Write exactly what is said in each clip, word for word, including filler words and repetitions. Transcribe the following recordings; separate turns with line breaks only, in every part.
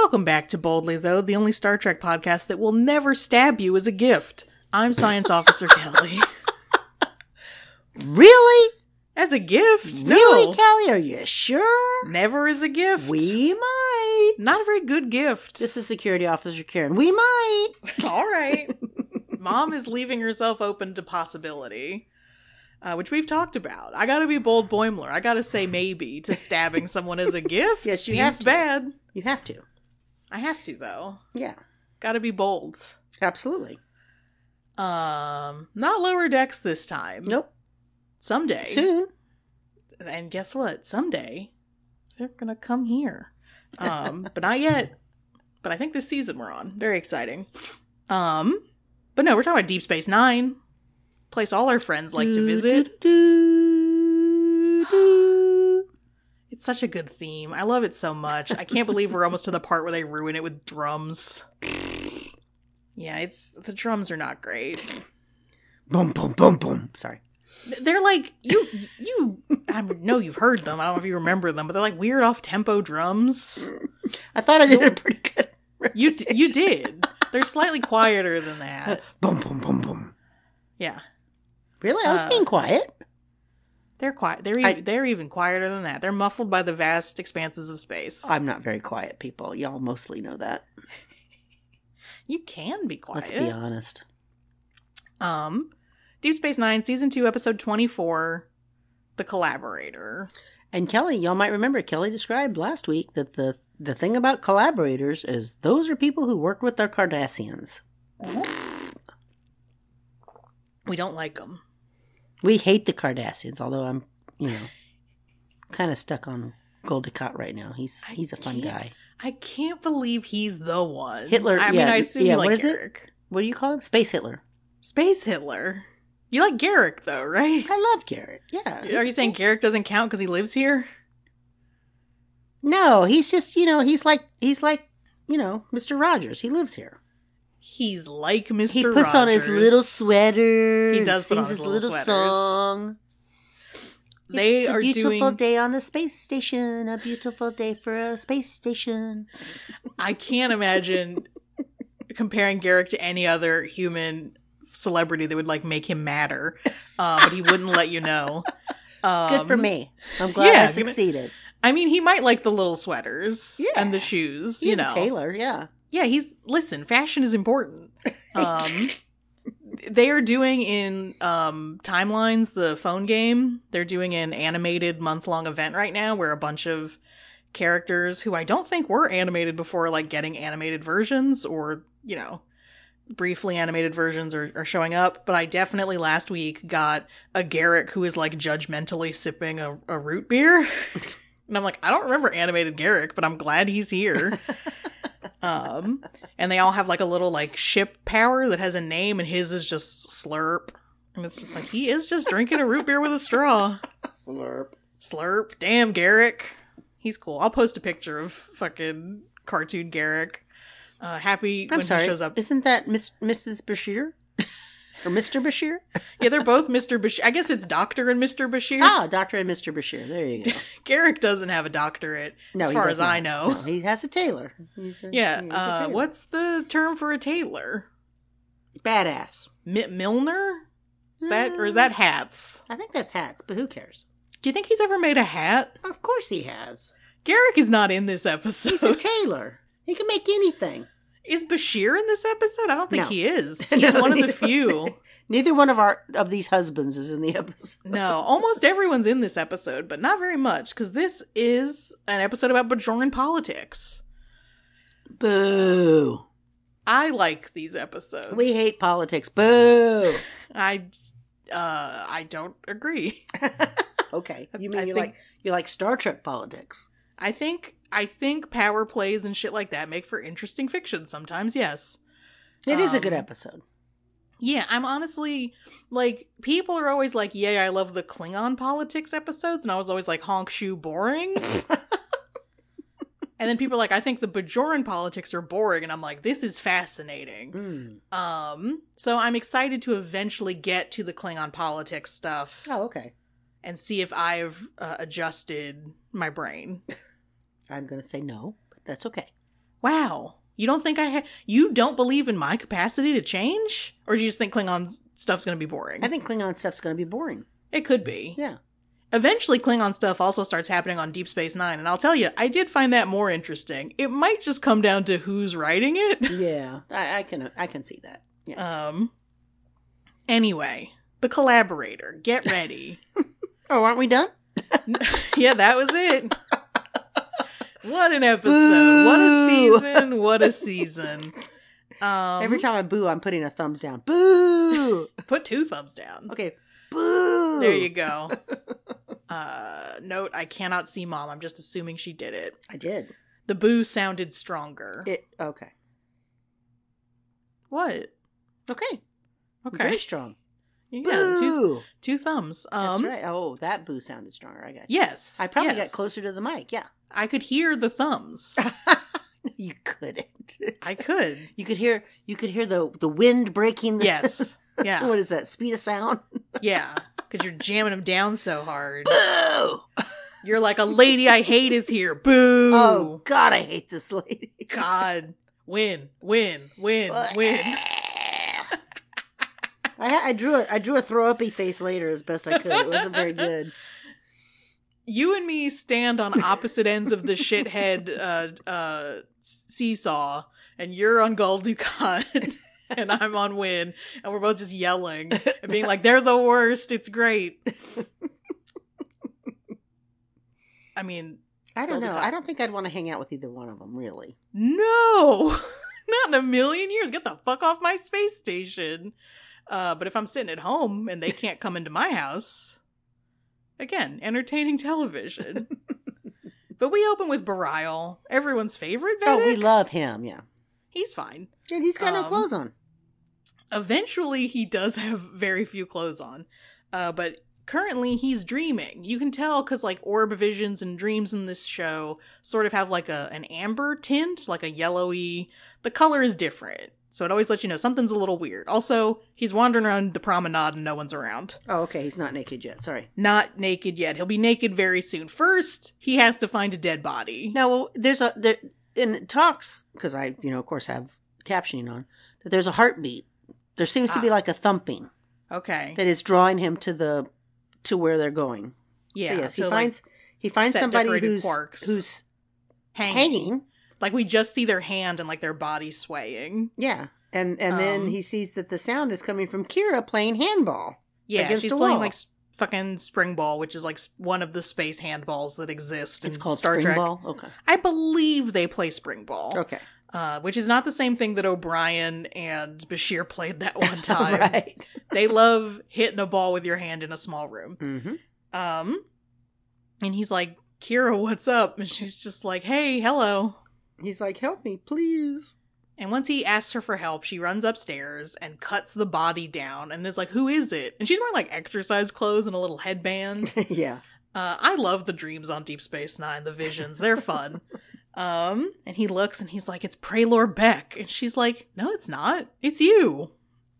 Welcome back to Boldly, though, the only Star Trek podcast that will never stab you as a gift. I'm Science Officer Kelly.
Really?
As a gift?
Really,
No.
Kelly? Are you sure?
Never as a gift.
We might.
Not a very good gift.
This is Security Officer Karen. We might.
All right. Mom is leaving herself open to possibility, uh, which we've talked about. I gotta be bold Boimler. I gotta say maybe to stabbing someone as a gift.
Yes, you
Seems
have to.
bad.
You have to.
I have to, though.
Yeah.
Gotta be bold.
Absolutely.
Um, not Lower Decks this time.
Nope.
Someday.
Soon.
And guess what? Someday, they're gonna come here. Um, but not yet. But I think this season we're on. Very exciting. Um, but no, we're talking about Deep Space Nine. Place all our friends like to visit.
Do, do, do.
It's such a good theme. I love it so much. I can't believe we're almost to the part where they ruin it with drums. Yeah, it's the drums are not great.
Boom, boom, boom, boom. Sorry.
They're like, you, you, I know you've heard them. I don't know if you remember them, but they're like weird off-tempo drums.
I thought I did a pretty good
You you did. They're slightly quieter than that.
Boom, boom, boom, boom.
Yeah.
Really? I was
Uh,
being quiet.
They're quiet. They're,
I-
even, they're even quieter than that. They're muffled by the vast expanses of space.
I'm not very quiet, people. Y'all mostly know that.
You can be quiet.
Let's be honest.
Um, Deep Space Nine, Season two, Episode twenty-four, The Collaborator.
And Kelly, y'all might remember, Kelly described last week that the, the thing about collaborators is those are people who work with their Cardassians.
We don't like them.
We hate the Cardassians, although I'm, you know, kind of stuck on Goldicott right now. He's he's a fun
can't-
guy.
I can't believe he's the one.
Hitler,
I mean,
yeah,
I assume
yeah,
you like
what is it?
Garrick.
What do you call him? Space Hitler.
Space Hitler. You like Garrick, though, right?
I love Garrett. Yeah.
Are you saying Garrick doesn't count because he lives here?
No, he's just, you know, he's like, he's like, you know, Mister Rogers. He lives here.
He's like Mister
He puts on his
Rogers.
little sweater.
He
and
does put on
sings
his
his
little
little
sweaters.
song.
They
it's
are
a beautiful
doing.
day on the space station. A beautiful day for a space station.
I can't imagine comparing Garrick to any other human celebrity that would like make him matter, uh, but he wouldn't let you know. Um,
Good for me. I'm glad
yeah,
I
give it-
succeeded.
I mean, he might like the little sweaters
Yeah.
and the shoes.
He's
you know,
a tailor, yeah.
yeah. He's listen. Fashion is important. Um, they are doing in um, Timelines, the phone game. They're doing an animated month long event right now where a bunch of characters who I don't think were animated before, like getting animated versions or you know. briefly animated versions are, are showing up, but I definitely last week got a Garrick who is like judgmentally sipping a, a root beer. And I'm like, I don't remember animated Garrick, but I'm glad he's here. um, and they all have like a little like ship power that has a name and his is just Slurp. And it's just like, he is just drinking a root beer with a straw.
Slurp.
Slurp. Damn, Garrick. He's cool. I'll post a picture of fucking cartoon Garrick. Uh, happy
I'm
when
sorry.
he shows up.
Isn't that Miss, Missus Bashir? Or Mister Bashir?
Yeah, they're both Mister Bashir. I guess it's Doctor and Mister Bashir.
Ah, Doctor and Mister Bashir. There you go.
Garrick doesn't have a doctorate,
No,
as
he
far
does
as I
not.
know.
No, he has a tailor. He's a,
Yeah,
he is a
uh,
tailor.
what's the term for a tailor?
Badass.
Mi- Milner? Is that, or is that hats?
I think that's hats, but who cares?
Do you think he's ever made a hat?
Of course he has.
Garrick is not in this episode.
He's a tailor. He can make anything.
Is Bashir in this episode? I don't think
No.
he is.
No,
He's one of the
neither-
few.
Neither one of our of these husbands is in the episode.
No, almost everyone's in this episode, but not very much, because this is an episode about Bajoran politics.
Boo.
I like these episodes.
We hate politics. Boo.
I, uh, I don't agree.
Okay. You
I
mean you
think-
like you like Star Trek politics?
I think I think power plays and shit like that make for interesting fiction sometimes. Yes.
It is a good
Um,
episode.
Yeah, I'm honestly like people are always like, "Yeah, I love the Klingon politics episodes," and I was always like, "Honk shoe boring." And then people are like, "I think the Bajoran politics are boring," and I'm like, "This is fascinating."
Mm.
Um, so I'm excited to eventually get to the Klingon politics stuff
Oh, okay.
and see if I've uh, adjusted my brain.
I'm going to say no, but that's okay.
Wow. You don't think I ha- you don't believe in my capacity to change? Or do you just think Klingon stuff's going to be boring?
I think Klingon stuff's going to be boring.
It could be.
Yeah.
Eventually, Klingon stuff also starts happening on Deep Space Nine, and I'll tell you, I did find that more interesting. It might just come down to who's writing it.
Yeah, I, I can I can see that. Yeah.
Um. Anyway, The Collaborator. Get ready.
Oh, aren't we done?
Yeah, that was it. What an episode.
Boo!
What a season. What a season. Um,
Every time I boo, I'm putting a thumbs down. Boo!
Put two thumbs down.
Okay. Boo!
There you go. Uh, note, I cannot see Mom. I'm just assuming she did it.
I did.
The boo sounded stronger.
It okay.
What?
Okay.
Okay.
Very strong.
Yeah,
Boo!
two, two thumbs. Um,
That's right. Oh, that boo sounded stronger. I got you.
Yes.
I probably
yes.
got closer to the mic. Yeah.
I could hear the thumbs.
You couldn't.
I could.
You could hear. You could hear the the wind breaking. The,
Yes. Yeah.
What is that? Speed of sound.
Yeah. Because you're jamming them down so hard.
Boo!
You're like, a lady I hate is here. Boo!
Oh God, I hate this lady.
God. Win. Win. Win. Win.
I, I drew a I drew a throw uppy face later as best I could. It wasn't very good.
You and me stand on opposite ends of the shithead uh, uh, seesaw, and you're on Gul Dukat, and I'm on Win, and we're both just yelling and being like, they're the worst. It's great. I mean,
I don't
Gul
know.
Dukat.
I don't think I'd want to hang out with either one of them, really.
No, not in a million years. Get the fuck off my space station. Uh, but if I'm sitting at home and they can't come into my house, again, entertaining television. But we open with Bareil, everyone's favorite
Oh,
Vedic.
we love him. Yeah,
He's fine.
and he's got no
Um,
clothes on.
Eventually, he does have very few clothes on. Uh, but currently, he's dreaming. You can tell because, like, orb visions and dreams in this show sort of have, like, a an amber tint, like a yellowy. The color is different. So it always lets you know something's a little weird. Also, he's wandering around the promenade and no one's around.
Oh, okay. He's not naked yet. Sorry.
Not naked yet. He'll be naked very soon. First, he has to find a dead body.
Now, well, there's a there and it talks because I, you know, of course, have captioning on that. There's a heartbeat. There seems to be
Ah.
like a thumping
Okay.
that is drawing him to the to where they're going.
Yeah.
So yes, he
so,
finds
like,
he finds
set
somebody
decorated
who's
quarks.
who's
hanging.
hanging.
Like, we just see their hand and, like, their body swaying.
Yeah, and and then
Um,
he sees that the sound is coming from Kira playing handball.
Yeah,
Against
she's
a
playing,
wall.
like, s- fucking Spring Ball, which is, like, s- one of the space handballs that exist in
It's called
Star
Spring
Trek.
Ball. Okay.
I believe they play Spring Ball.
Okay.
Uh, which is not the same thing that O'Brien and Bashir played that one time.
Right.
They love hitting a ball with your hand in a small room.
Mm-hmm.
Um, and he's like, Kira, what's up? And she's just like, hey, hello.
He's like, "Help me, please."
And once he asks her for help, she runs upstairs and cuts the body down and is like, who is it? And she's wearing like exercise clothes and a little headband.
Yeah.
Uh, I love the dreams on Deep Space Nine, the visions. They're fun. um, and he looks and he's like, it's Praylor Beck. And she's like, no, it's not. It's you.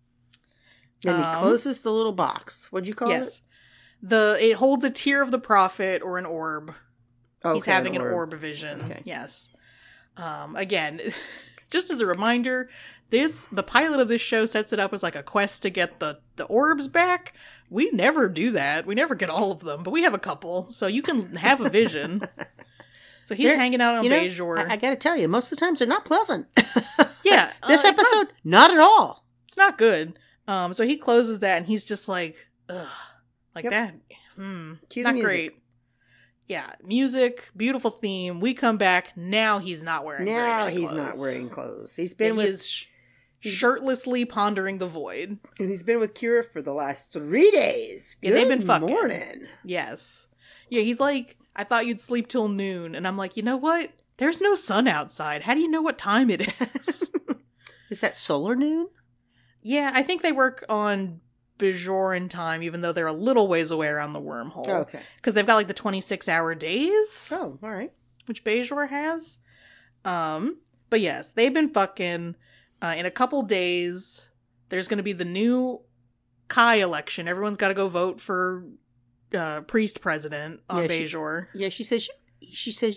Then he
Um,
closes the little box. What'd you call
Yes. The it holds a tear of the prophet or an orb.
it? Okay,
He's having an
or-
orb vision.
Okay.
Yes. Um, again, just as a reminder, this the pilot of this show sets it up as like a quest to get the, the orbs back. We never do that. We never get all of them, but we have a couple, so you can have a vision. So he's
They're-
hanging out on
you know,
Bajor.
I, I gotta tell you, most of the times they're not pleasant.
yeah,
This
uh, it's
episode,
not,
not, at all.
it's not good. Um, so he closes that, and he's just like, ugh, like
Yep.
that. Hmm,
Cue the
not
music.
great. Yeah, music, beautiful theme. We come back. Now he's not wearing. very
Now
many
he's not
clothes.
wearing clothes. He's
Been
been with
is sh- shirtlessly pondering the void.
and he's been with Kira for the last three days.
Yeah, they've
Good
been fucking.
morning.
Yes. Yeah, he's like, I thought you'd sleep till noon. And I'm like, you know what? There's no sun outside. How do you know what time it is?
Is that solar noon?
Yeah, I think they work on Bajoran time, even though they're a little ways away around the wormhole.
Okay.
Because they've got like the twenty-six hour days,
Oh, all right.
which Bajor has. Um, but yes, they've been fucking. Uh, in a couple days, there's going to be the new Kai election. Everyone's got to go vote for uh, priest president on
Yeah, she-
Bajor.
Yeah, she says. She, she says,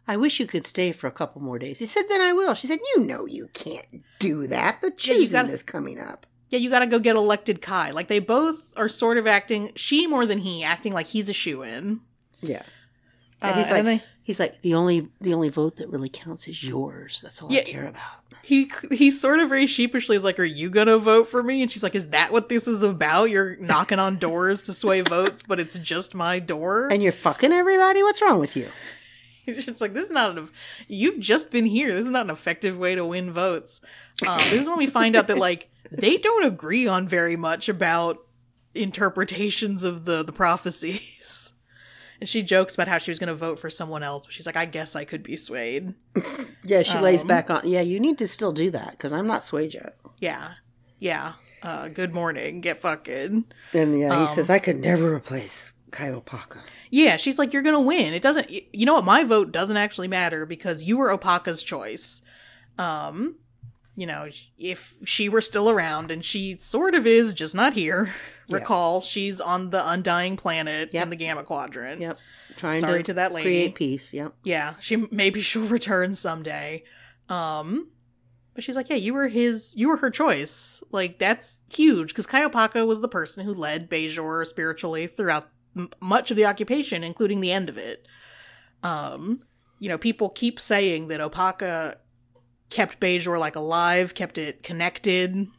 I wish you could stay for a couple more days. He said, then I will. She said, you know you can't do that. The choosing
gotta-
is coming up.
Yeah, you gotta go get elected Kai. Like, they both are sort of acting, she more than he, acting like he's a shoo-in.
Yeah.
Uh,
And he's
and
like,
they-
he's like, the only the only vote that really counts is yours. That's all
Yeah.
I care about.
He he sort of very sheepishly is like, are you gonna vote for me? And she's like, is that what this is about? You're knocking on doors to sway votes, but it's just my door?
And you're fucking everybody? What's wrong with you?
It's like, this is not an, you've just been here. This is not an effective way to win votes. Um, this is when we find out that, like, they don't agree on very much about interpretations of the, the prophecies. And she jokes about how she was going to vote for someone else, but she's like, I guess I could be swayed.
Yeah, she lays
Um,
back on. Yeah, you need to still do that because I'm not swayed yet.
Yeah. Yeah. Uh, good morning. Get fucking.
And yeah, he
Um,
says, I could never replace Kai Opaka.
Yeah, she's like, you're gonna win. It doesn't, y- you know what, my vote doesn't actually matter because you were Opaka's choice. Um, you know, if she were still around, and she sort of is, just not here.
Yeah.
Recall, she's on the Undying Planet
Yep.
in the Gamma Quadrant.
Yep. Trying
Sorry
to,
to that lady.
create peace. Yep.
Yeah, she, maybe she'll return someday. Um, but she's like, yeah, you were his, you were her choice. Like, that's huge, because Kai Opaka was the person who led Bajor spiritually throughout m- much of the occupation, including the end of it. Um, you know, people keep saying that Opaka kept Bajor, like, alive, kept it connected.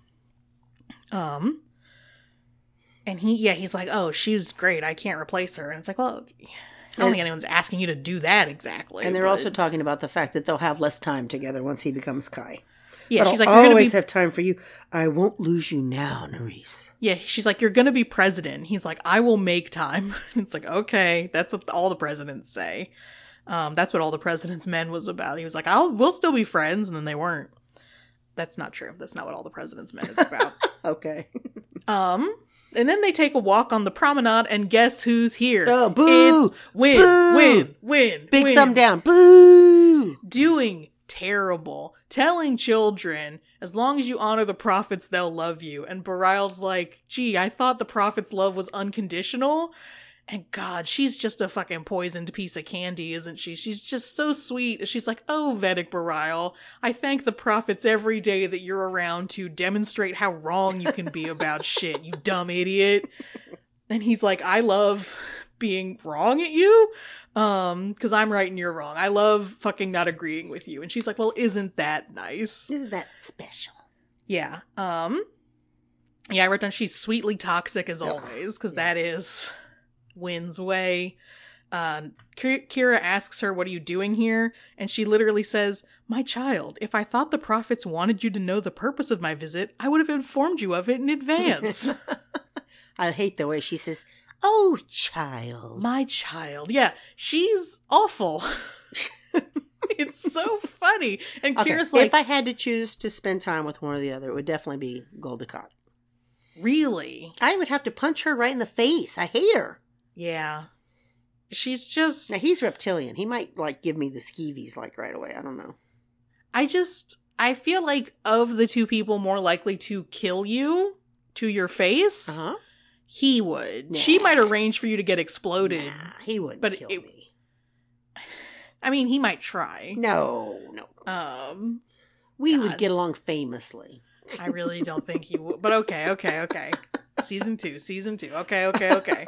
Um, and he, yeah, he's like, oh, she's great, I can't replace her. And it's like, well, I don't
And-
think anyone's asking you to do that exactly.
And they're
but-
also talking about the fact that they'll have less time together once he becomes Kai.
yeah,
but
she's
I'll
like, you're gonna
always
be,
have time for you. I won't lose you now, Nerys.
yeah, she's like, you're gonna be president. He's like, I will make time. It's like, okay, that's what all the presidents say. Um, that's what All the President's Men was about. He was like, I'll, we'll still be friends, and then they weren't. That's not true. That's not what All the President's Men is about.
Okay.
Um, and then they take a walk on the promenade, and guess who's here?
Oh, boo!
It's Win,
Boo!
Win, Win,
Big
Win.
thumb down. Boo!
Doing terrible. Telling children, as long as you honor the prophets, they'll love you. And Barial's like, gee, I thought the prophets' love was unconditional. And God, she's just a fucking poisoned piece of candy, isn't she? She's just so sweet. She's like, oh, Vedic Barial, I thank the prophets every day that you're around to demonstrate how wrong you can be about shit, you dumb idiot. And he's like, I love being wrong at you, um, because I'm right and you're wrong. I love fucking not agreeing with you. And she's like, well, isn't that nice?
Isn't that special?
Yeah. Um, yeah, I wrote down she's sweetly toxic as always, because
yeah.
that is Win's way. Uh, Ki- Kira asks her, what are you doing here? And she literally says, my child, if I thought the prophets wanted you to know the purpose of my visit, I would have informed you of it in advance.
I hate the way she says, oh, child.
My child. Yeah, she's awful. It's so funny. And
Okay,
Kira's like,
if I had to choose to spend time with one or the other, it would definitely be Gul Dukat.
really?
I would have to punch her right in the face. I hate her.
Yeah. She's just,
Now, he's reptilian. He might, like, give me the skeevies, like, right away. I don't know.
I just, I feel like of the two people more likely to kill you to your face,
Uh-huh.
he would.
Nah.
She might arrange for you to get exploded.
Nah, he wouldn't
but
kill
it-
me.
I mean, he might try.
No, no.
Um,
We
God.
would get along famously.
I really don't think he would. But okay, okay, okay. Season two, season two. Okay, okay, okay.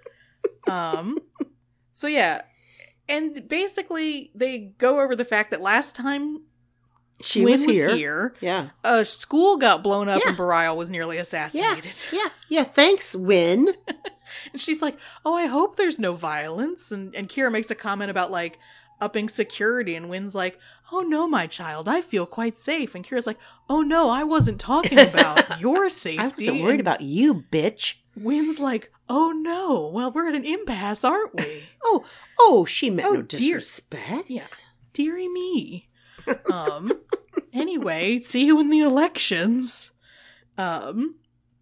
Um, so yeah. And basically, they go over the fact that last time
She
Wynn
was here. Yeah.
a school got blown up
Yeah.
and Barial was nearly
Yeah.
assassinated.
Yeah. Yeah. Thanks, Win.
And she's like, oh, I hope there's no violence. And, and Kira makes a comment about, like, upping security. And Wynn's like, oh, no, my child, I feel quite safe. And Kira's like, oh, no, I wasn't talking about your safety.
I wasn't worried
And
about you, bitch.
Wynn's like, oh, no, well, we're at an impasse, aren't we?
Oh, oh, she meant
Oh,
no
dear.
disrespect.
Yeah. Dearie me. Um, anyway, see you in the elections. Um,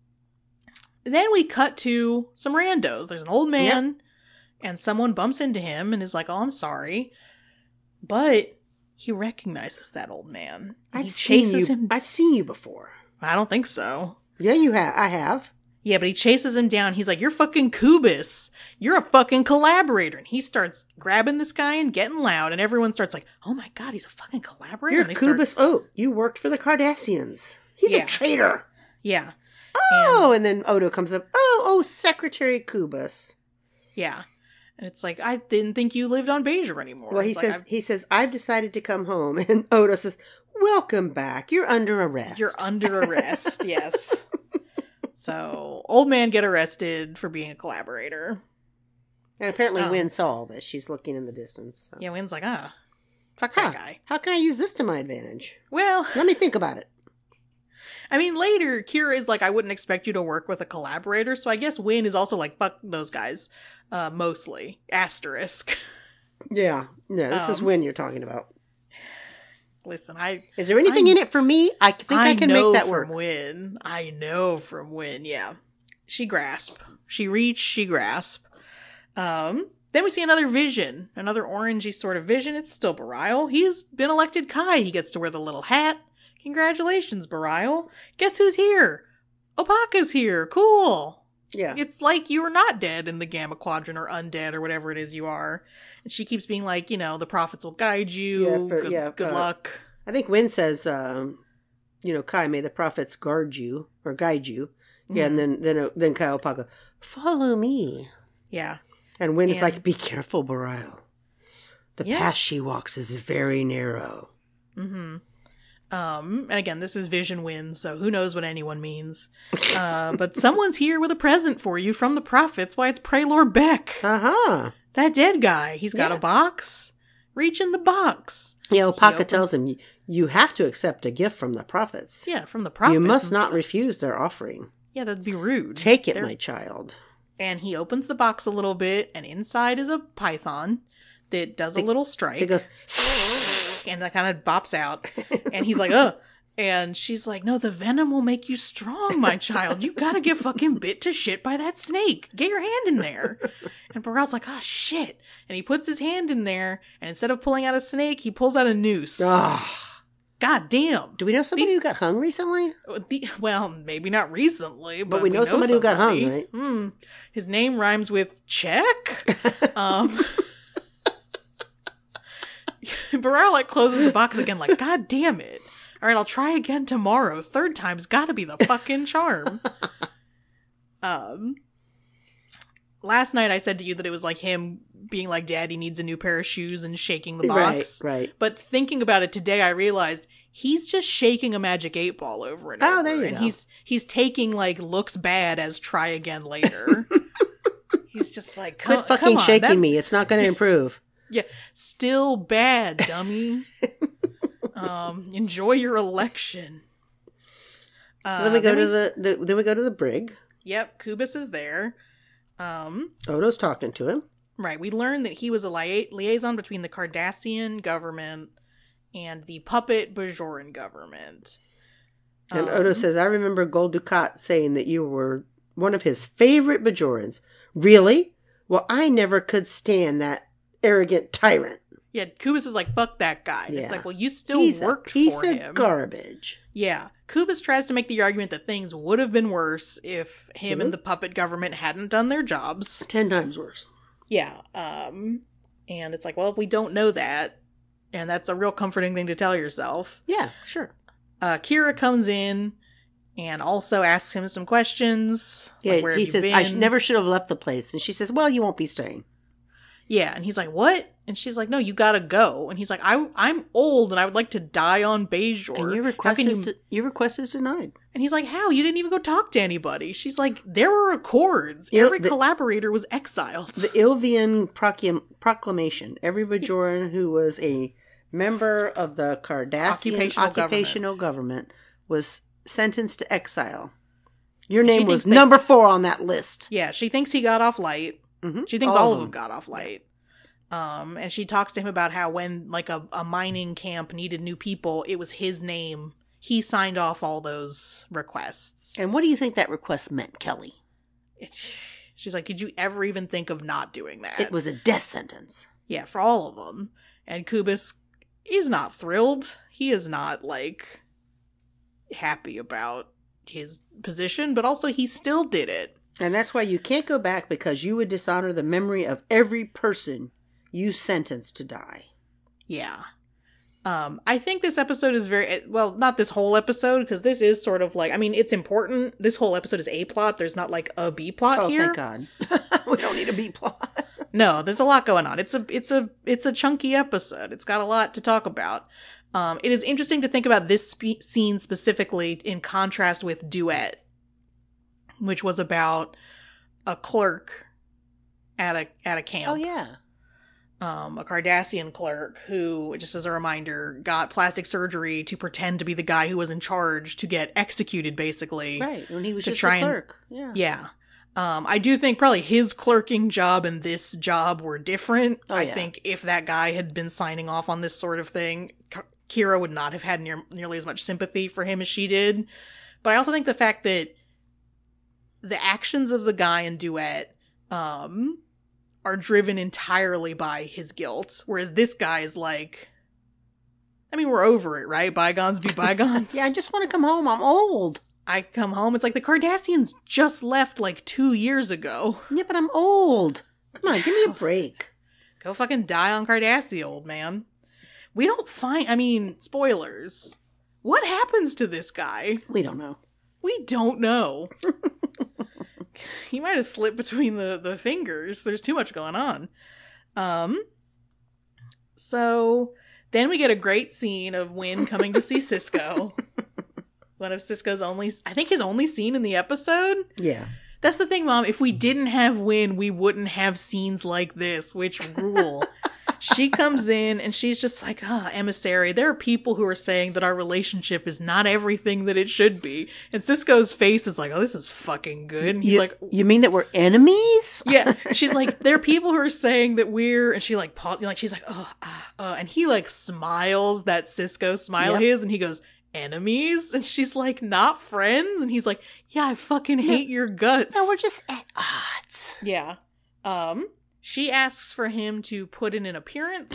then we cut to some randos. There's an old man, and someone bumps into him and is like, oh, I'm sorry. But he recognizes that old man.
I've
he
seen
chases
you.
him.
I've seen you before.
I don't think so.
Yeah, you have. I have.
Yeah, but he chases him down. He's like, you're fucking Kubus. You're a fucking collaborator. And he starts grabbing this guy and getting loud. And everyone starts like, oh my god, he's a fucking collaborator.
You're
and they
Kubus.
start...
Oh, you worked for the Cardassians. He's
Yeah.
a traitor.
Yeah.
Oh, and, and then Odo comes up. Oh, oh, Secretary Kubus.
Yeah. And it's like, I didn't think you lived on Bajor anymore.
Well, he
It's like,
says,
I've-
he says, I've decided to come home. And Odo says, welcome back. You're under arrest.
You're under arrest, yes. So, old man get arrested for being a collaborator.
And apparently
Um,
Wynn saw all this. She's looking in the distance. So.
Yeah, Wynn's like, ah, fuck
Huh.
that guy.
How can I use this to my advantage?
Well,
Let me think about it.
I mean, later, Kira is like, I wouldn't expect you to work with a collaborator, so I guess Wynn is also like, fuck those guys. Uh, mostly. Asterisk.
Yeah. No, this is
Um,
Wynn you're talking about.
Listen, I
Is there anything
I-
in it for me? I think I,
I
can
know
make that
from
work.
Wynn. I know from Wynn, yeah. She grasp. She reach, she grasp. Um, then we see another vision. Another orangey sort of vision. It's still Barial. He's been elected Kai. He gets to wear the little hat. Congratulations, Barial. Guess who's here? Opaka's here. Cool.
Yeah.
It's like you are not dead in the Gamma Quadrant or undead or whatever it is you are. And she keeps being like, you know, the prophets will guide you.
Yeah, for-
good
yeah,
good
uh,
luck.
I think Wynn says, um, you know, Kai, may the prophets guard you or guide you. Yeah,
Mhm.
and then then uh, then Kai Opaka, follow me.
Yeah.
And Wynn is
And-
like, be careful, Barial. The
Yeah.
path she walks is very narrow.
Mm-hmm. Um, and again, this is Vision Win, so who knows what anyone means. Uh, but someone's here with a present for you from the prophets. Why, it's Praylor Beck.
Uh-huh.
That dead guy. He's got
Yeah.
a box. Reach in the box.
Yeah,
He
Opaka
opened-
tells him, you have to accept a gift from the prophets.
Yeah, from the prophets.
You must not
And so-
refuse their offering.
Yeah, that'd be rude.
Take it,
They're-
my child.
And he opens the box a little bit, and inside is a python that does a little strike.
He goes,
and that kind of bops out. And he's like, ugh. And she's like, no, the venom will make you strong, my child. You gotta get fucking bit to shit by that snake. Get your hand in there. And Burrell's like, oh, shit. And he puts his hand in there, and instead of pulling out a snake, he pulls out a noose.
ah.
God damn.
Do we know somebody
These-
who got hung recently?
The- Well, maybe not recently, but,
But we know somebody who got hung,
somebody.
right?
Hmm. His name rhymes with check. um... Burrell like closes the box again, like, God damn it. All right, I'll try again tomorrow. Third time's got to be the fucking charm. um, last night I said to you that it was like him being like, Daddy needs a new pair of shoes and shaking the box.
Right, right.
But thinking about it today, I realized he's just shaking a magic eight ball over and
Oh,
over.
there you
and
go.
he's he's taking like looks bad as try again later. He's just like, come,
Quit fucking
come on,
shaking
that-
me. It's not going to improve.
Yeah, still bad, dummy. um, enjoy your election.
So then we
Uh,
go to
s-
the, the then we go to the brig.
Yep, Kubus is there. Um,
Odo's talking to him.
right, we learned that he was a lia- liaison between the Cardassian government and the puppet Bajoran government.
And
Um,
Odo says, I remember Gul Dukat saying that you were one of his favorite Bajorans. Really? Well, I never could stand that arrogant tyrant.
Yeah, Kubus is like, fuck that guy. And It's
Yeah.
like, well, you still
He's
worked
a piece
for
of
him.
garbage.
Yeah. Kubus tries to make the argument that things would have been worse if him
Mhm.
and the puppet government hadn't done their jobs.
Ten times worse.
Yeah. Um, and it's like, well, we don't know that. And that's a real comforting thing to tell yourself.
Yeah, sure.
Uh, Kira comes in and also asks him some questions.
Yeah,
like, where have
he
you
says, I
been?
sh- never should have left the place. And she says, well, you won't be staying.
Yeah. And he's like, what? And she's like, no, you gotta go. And he's like, I, I'm old and I would like to die on Bajor.
And your
How
request
can
is
you...
de- your request is denied.
And he's like, how? You didn't even go talk to anybody. She's like, there were accords.
Yeah,
Every
the-
collaborator was exiled.
The Ilvian proclam- proclamation. Every Bajoran who was a member of the Cardassian
Occupational
occupational, government. was sentenced to exile. Your name
thinks
was
that-
number four on that list.
Yeah, she thinks he got off light.
Mm-hmm.
She thinks all, of them got off light. Um, and she talks to him about how when like a, a mining camp needed new people, it was his name. He signed off all those requests.
And what do you think that request meant, Kelly?
It, she's like, did you ever even think of not doing that?
It was a death sentence.
Yeah, for all of them. And Kubus is not thrilled. He is not like happy about his position, but also he still did it.
And that's why you can't go back, because you would dishonor the memory of every person you sentenced to die.
Yeah. Um, I think this episode is very, well, not this whole episode, because this is sort of like, I mean, it's important. This whole episode is A plot. There's not like a B plot
oh,
here.
Oh, thank God. We don't need a B plot.
No, there's a lot going on. It's a, it's a, it's a chunky episode. It's got a lot to talk about. Um, it is interesting to think about this spe- scene specifically in contrast with Duet, which was about a clerk at a, at a camp.
Oh, yeah.
Um, a Cardassian clerk who, just as a reminder, got plastic surgery to pretend to be the guy who was in charge to get executed, basically.
Right, when he was
to
just
try
a clerk.
And,
yeah.
Yeah. Um, I do think probably his clerking job and this job were different.
Oh,
I
yeah.
think if that guy had been signing off on this sort of thing, K- Kira would not have had near, nearly as much sympathy for him as she did. But I also think the fact that the actions of the guy in Duet, um... are driven entirely by his guilt, whereas this guy is like, I mean, we're over it, right? Bygones be bygones.
Yeah, I just want to come home. I'm old.
I come home, it's like the Cardassians just left like two years ago.
Yeah, but I'm old. Come on, give me a break.
Go fucking die on Cardassia, old man. We don't find, I mean, spoilers. What happens to this guy?
We don't know.
We don't know. He might have slipped between the, the fingers. There's too much going on. Um, so then we get a great scene of Wynn coming to see Sisko. One of Sisko's only, I think his only scene in the episode.
Yeah.
That's the thing, Mom. If we didn't have Wynn, we wouldn't have scenes like this, which rule. She comes in and she's just like, ah, oh, emissary, there are people who are saying that our relationship is not everything that it should be. And Sisko's face is like, oh, this is fucking good. And he's
you,
like,
you mean that we're enemies?
Yeah. She's like, there are people who are saying that we're, and she like, pa- like she's like, oh, ah, uh, and he like smiles, that Sisko smile
Yep.
his, and he goes, enemies? And she's like, not friends? And he's like, yeah, I fucking hate your guts.
No, we're just at odds.
Yeah. Um, she asks for him to put in an appearance,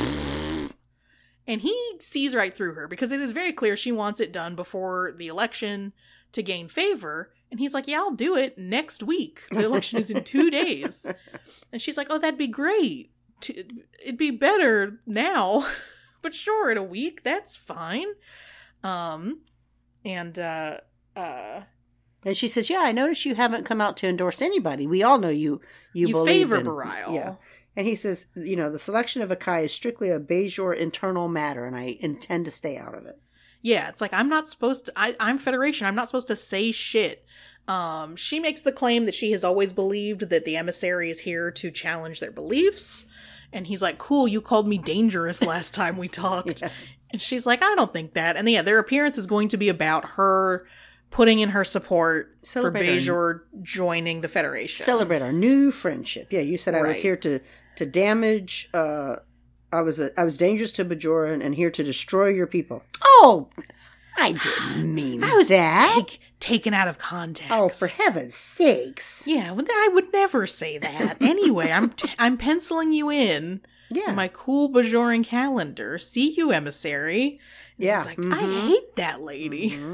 and he sees right through her because it is very clear she wants it done before the election to gain favor. And he's like, yeah, I'll do it next week. The election is in two days. And she's like, oh, that'd be great. It'd be better now. But sure, in a week, that's fine. Um, and, uh, uh,
and she says, yeah, I notice you haven't come out to endorse anybody. We all know you, you,
you
believe
favor
in,
Bareil.
Yeah. And he says, you know, the selection of Akai is strictly a Bajor internal matter, and I intend to stay out of it.
Yeah, it's like, I'm not supposed to, I, I'm Federation, I'm not supposed to say shit. Um, she makes the claim that she has always believed that the emissary is here to challenge their beliefs. And he's like, cool, you called me dangerous last time we talked. Yeah. And she's like, I don't think that. And yeah, their appearance is going to be about her putting in her support Celebrate for Bajor our, joining the Federation.
Celebrate our new friendship. Yeah, you said I
right.
was here to, to damage, uh, I was a, I was dangerous to Bajoran and here to destroy your people. Oh, I didn't mean
I was
that.
Take, taken out of context.
Oh, for heaven's sakes.
Yeah, well, I would never say that. Anyway, I'm t- I'm penciling you in.
Yeah.
My cool Bajoran calendar. See you, emissary. And
yeah.
He's like,
mm-hmm.
I hate that lady.
Mm-hmm.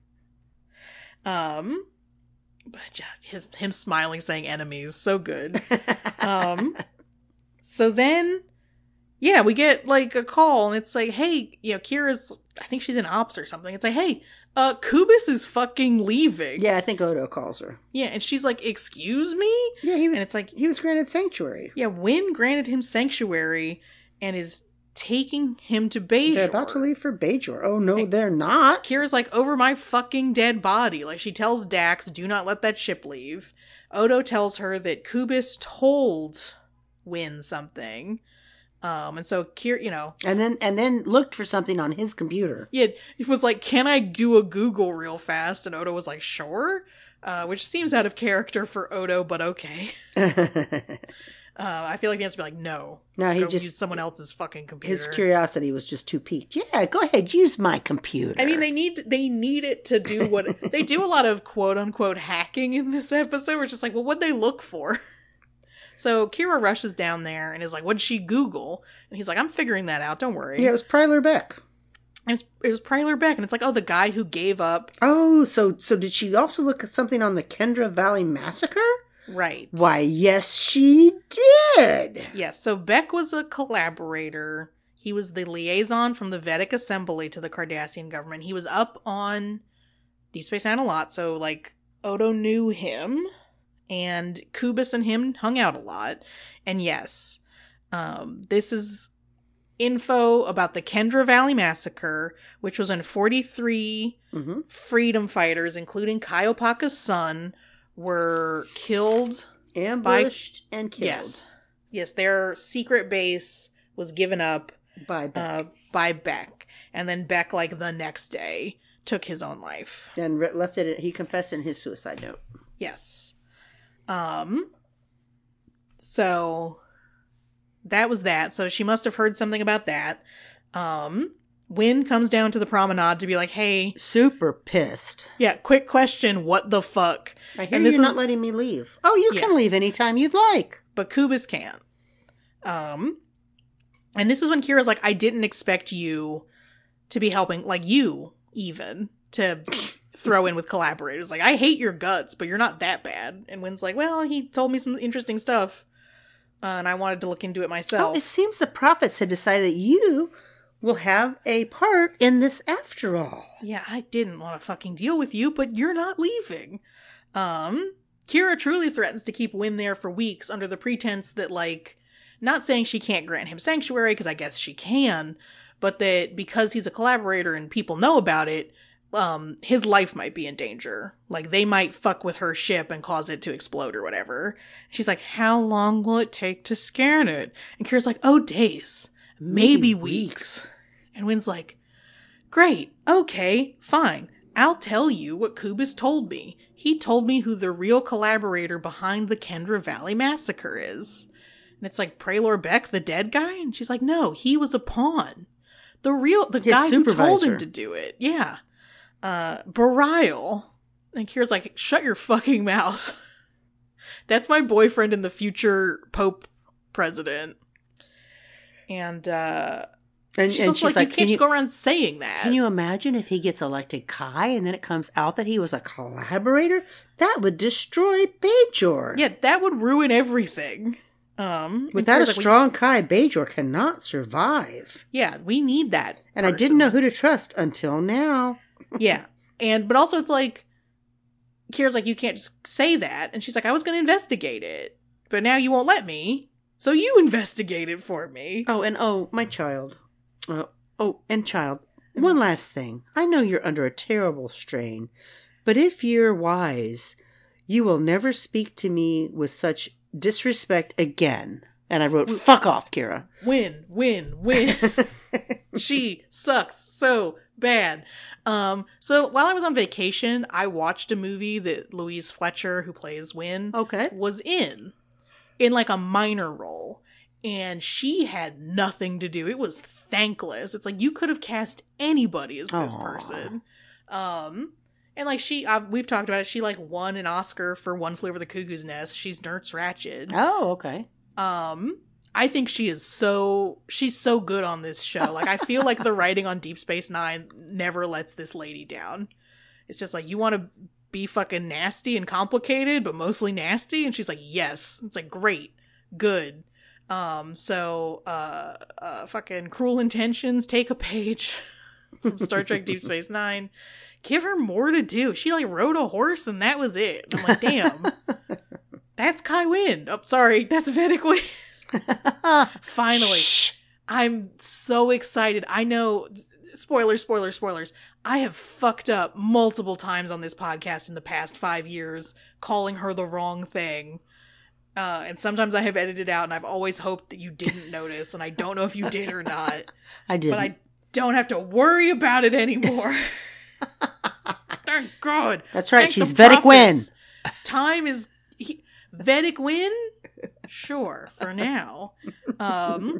Um, but just his him smiling, saying enemies, so good. um, so then, yeah, we get like a call, and it's like, hey, you know, Kira's, I think she's in ops or something. It's like, hey, uh, Kubis is fucking leaving.
Yeah, I think Odo calls her.
Yeah, and she's like, excuse me?
Yeah, he was.
And it's like,
he was granted sanctuary.
Yeah, Wynn granted him sanctuary and is taking him to Bajor.
They're about to leave for Bajor. Oh, no, and they're not.
Kira's like, over my fucking dead body. Like, she tells Dax, do not let that ship leave. Odo tells her that Kubis told Wynn something. Um, and so Kira, you know.
And then, and then looked for something on his computer.
Yeah, it was like, can I do a Google real fast? And Odo was like, sure. Uh, which seems out of character for Odo, but okay. Uh, I feel like the answer would be like, no.
No, he
go
just
use someone else's fucking computer.
His curiosity was just too piqued. Yeah, go ahead, use my computer.
I mean, they need they need it to do what they do. A lot of quote unquote hacking in this episode. We're just like, well, what'd they look for? So Kira rushes down there and is like, what'd she Google? And he's like, I'm figuring that out. Don't worry.
Yeah, it was Pryler Beck.
It was, it was Praetor Beck, and it's like, oh, the guy who gave up.
Oh, so so did she also look at something on the Kendra Valley Massacre?
Right.
Why, yes, she did.
Yes, so Beck was a collaborator. He was the liaison from the Vedic Assembly to the Cardassian government. He was up on Deep Space Nine a lot, so, like, Odo knew him, and Kubis and him hung out a lot. And yes, um, this is info about the Kendra Valley Massacre, which was when forty-three
Mm-hmm.
freedom fighters, including Kaiopaka's son, were killed.
Ambushed by, and killed.
Yes. Yes, their secret base was given up
by Beck.
Uh, by Beck. And then Beck, like, the next day, took his own life.
And re- left it, he confessed in his suicide note.
Yes. Um. So, that was that. So she must have heard something about that. Um, Wynn comes down to the promenade to be like, hey.
Super pissed.
Yeah, quick question, what the fuck?
I hear
and
you're
this
not
is,
letting me leave. Oh, you
yeah.
can leave anytime you'd like.
But Kubis can't. Um, and this is when Kira's like, I didn't expect you to be helping, like you, even, to throw in with collaborators. Like, I hate your guts, but you're not that bad. And Wynn's like, well, he told me some interesting stuff, uh, and I wanted to look into it myself.
Oh, it seems the prophets had decided that you will have a part in this after all.
Yeah, I didn't want to fucking deal with you, but you're not leaving. Um, Kira truly threatens to keep Wynn there for weeks under the pretense that, like, not saying she can't grant him sanctuary, because I guess she can, but that because he's a collaborator and people know about it, um, his life might be in danger. Like, they might fuck with her ship and cause it to explode or whatever. She's like, how long will it take to scan it? And Kira's like, oh, days. Maybe, Maybe weeks. weeks. And Wynn's like, great, okay, fine. I'll tell you what Kubis told me. He told me who the real collaborator behind the Kendra Valley Massacre is. And it's like, Praetor Beck, the dead guy? And she's like, no, he was a pawn. The real, the
His
guy
supervisor.
who told him to do it. Yeah. Uh, Barial. And Kira's like, shut your fucking mouth. That's my boyfriend and the future Pope president. And, uh...
And
she's,
and
also
she's
like,
like,
you can't
can
just
you,
go around saying that.
Can you imagine if he gets elected Kai and then it comes out that he was a collaborator? That would destroy Bajor.
Yeah, that would ruin everything. Um,
Without a
like,
strong Kai, Bajor cannot survive.
Yeah, we need that.
And
person.
I didn't know who to trust until now.
Yeah. And, but also it's like, Kira's like, you can't just say that. And she's like, I was going to investigate it, but now you won't let me. So you investigate it for me.
Oh, and oh, my child. Uh, oh, and child, one last thing. I know you're under a terrible strain, but if you're wise, you will never speak to me with such disrespect again. And I wrote, fuck off, Kira.
Win, win, win. She sucks so bad. Um, so while I was on vacation, I watched a movie that Louise Fletcher, who plays Wynn,
okay.
was in, in like a minor role. And she had nothing to do. It was thankless. It's like, you could have cast anybody as this
Aww. person.
Um, and like she, uh, we've talked about it. She like won an Oscar for One Flew Over the Cuckoo's Nest. She's Nurse Ratched.
Oh, okay.
Um, I think she is so, she's so good on this show. Like, I feel like the writing on Deep Space Nine never lets this lady down. It's just like, you want to be fucking nasty and complicated, but mostly nasty. And she's like, yes. It's like, great. Good. Um, so, uh, uh, fucking Cruel Intentions, take a page from Star Trek Deep Space Nine. Give her more to do. She, like, rode a horse and that was it. I'm like, damn. That's Kai Wynn. Oh, sorry. That's Vedic Wynn. Finally. Shh. I'm so excited. I know, spoilers, spoilers, spoilers. I have fucked up multiple times on this podcast in the past five years, calling her the wrong thing. Uh, and sometimes I have edited out, and I've always hoped that you didn't notice, and I don't know if you did or not.
I did.
But I don't have to worry about it anymore. Thank God.
That's right.
Thank
She's Vedic Wynn.
Time is... He, Vedic Wynn? Sure, for now. Um,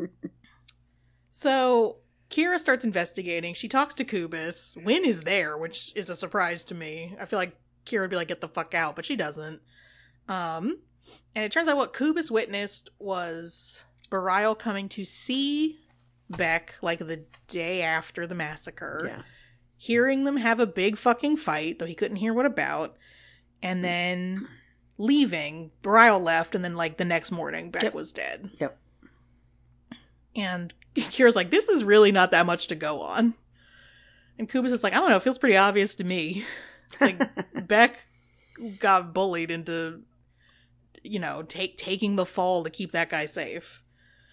so, Kira starts investigating. She talks to Kubis. Wynn is there, which is a surprise to me. I feel like Kira would be like, get the fuck out, but she doesn't. Um... And it turns out what Kubis witnessed was Barial coming to see Beck like the day after the massacre.
Yeah.
Hearing them have a big fucking fight, though he couldn't hear what about. And then leaving. Bareil left, and then like the next morning, Beck
Yep.
was dead.
Yep.
And Kira's like, this is really not that much to go on. And Kubis is like, I don't know, it feels pretty obvious to me. It's like Beck got bullied into, you know, take taking the fall to keep that guy safe.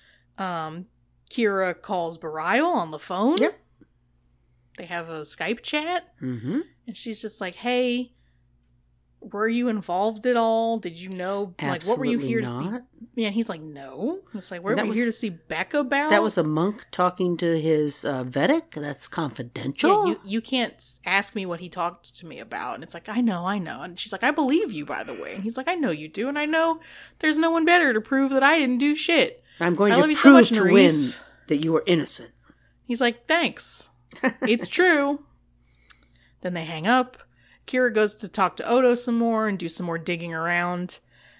Um, Kira calls Bareil on the phone.
Yep.
They have a Skype chat.
Mm-hmm.
And she's just like, hey, were you involved at all? Did you know, like, what were you here
not.
to see? Yeah, and he's like, no. It's like, where
That
were you
was-
here to see Beck about?
That was a monk talking to his uh, Vedic. That's confidential.
Yeah, you, you can't s- ask me what he talked to me about. And it's like, I know, I know. And she's like, I believe you, by the way. And he's like, I know you do. And I know there's no one better to prove that I didn't do shit.
I'm going
I
to
love you so
prove
much,
to win
Nerys.
that you were innocent.
He's like, thanks. It's true. Then they hang up. Kira goes to talk to Odo some more and do some more digging around.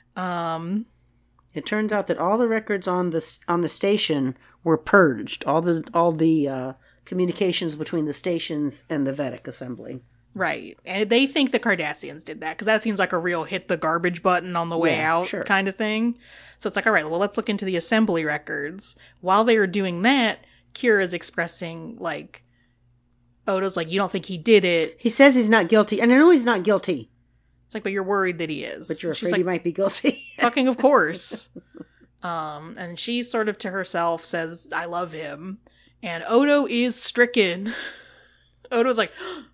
Um,
It turns out that all the records on the on the station were purged. All the all the uh, communications between the stations and the Vedic assembly.
right. And they think the Cardassians did that because that seems like a real hit the garbage button on the way
Yeah,
out
sure.
kind of thing. So it's like, all right, well, let's look into the assembly records. While they were doing that, Kira's expressing, like, Odo's like, you don't think he did it.
He says he's not guilty, and I know he's not guilty,
It's like, but you're worried that he is.
but you're
And she's
afraid
like,
he might be guilty.
fucking of course. Um, and she sort of to herself says, I love him. And Odo is stricken. Odo's like,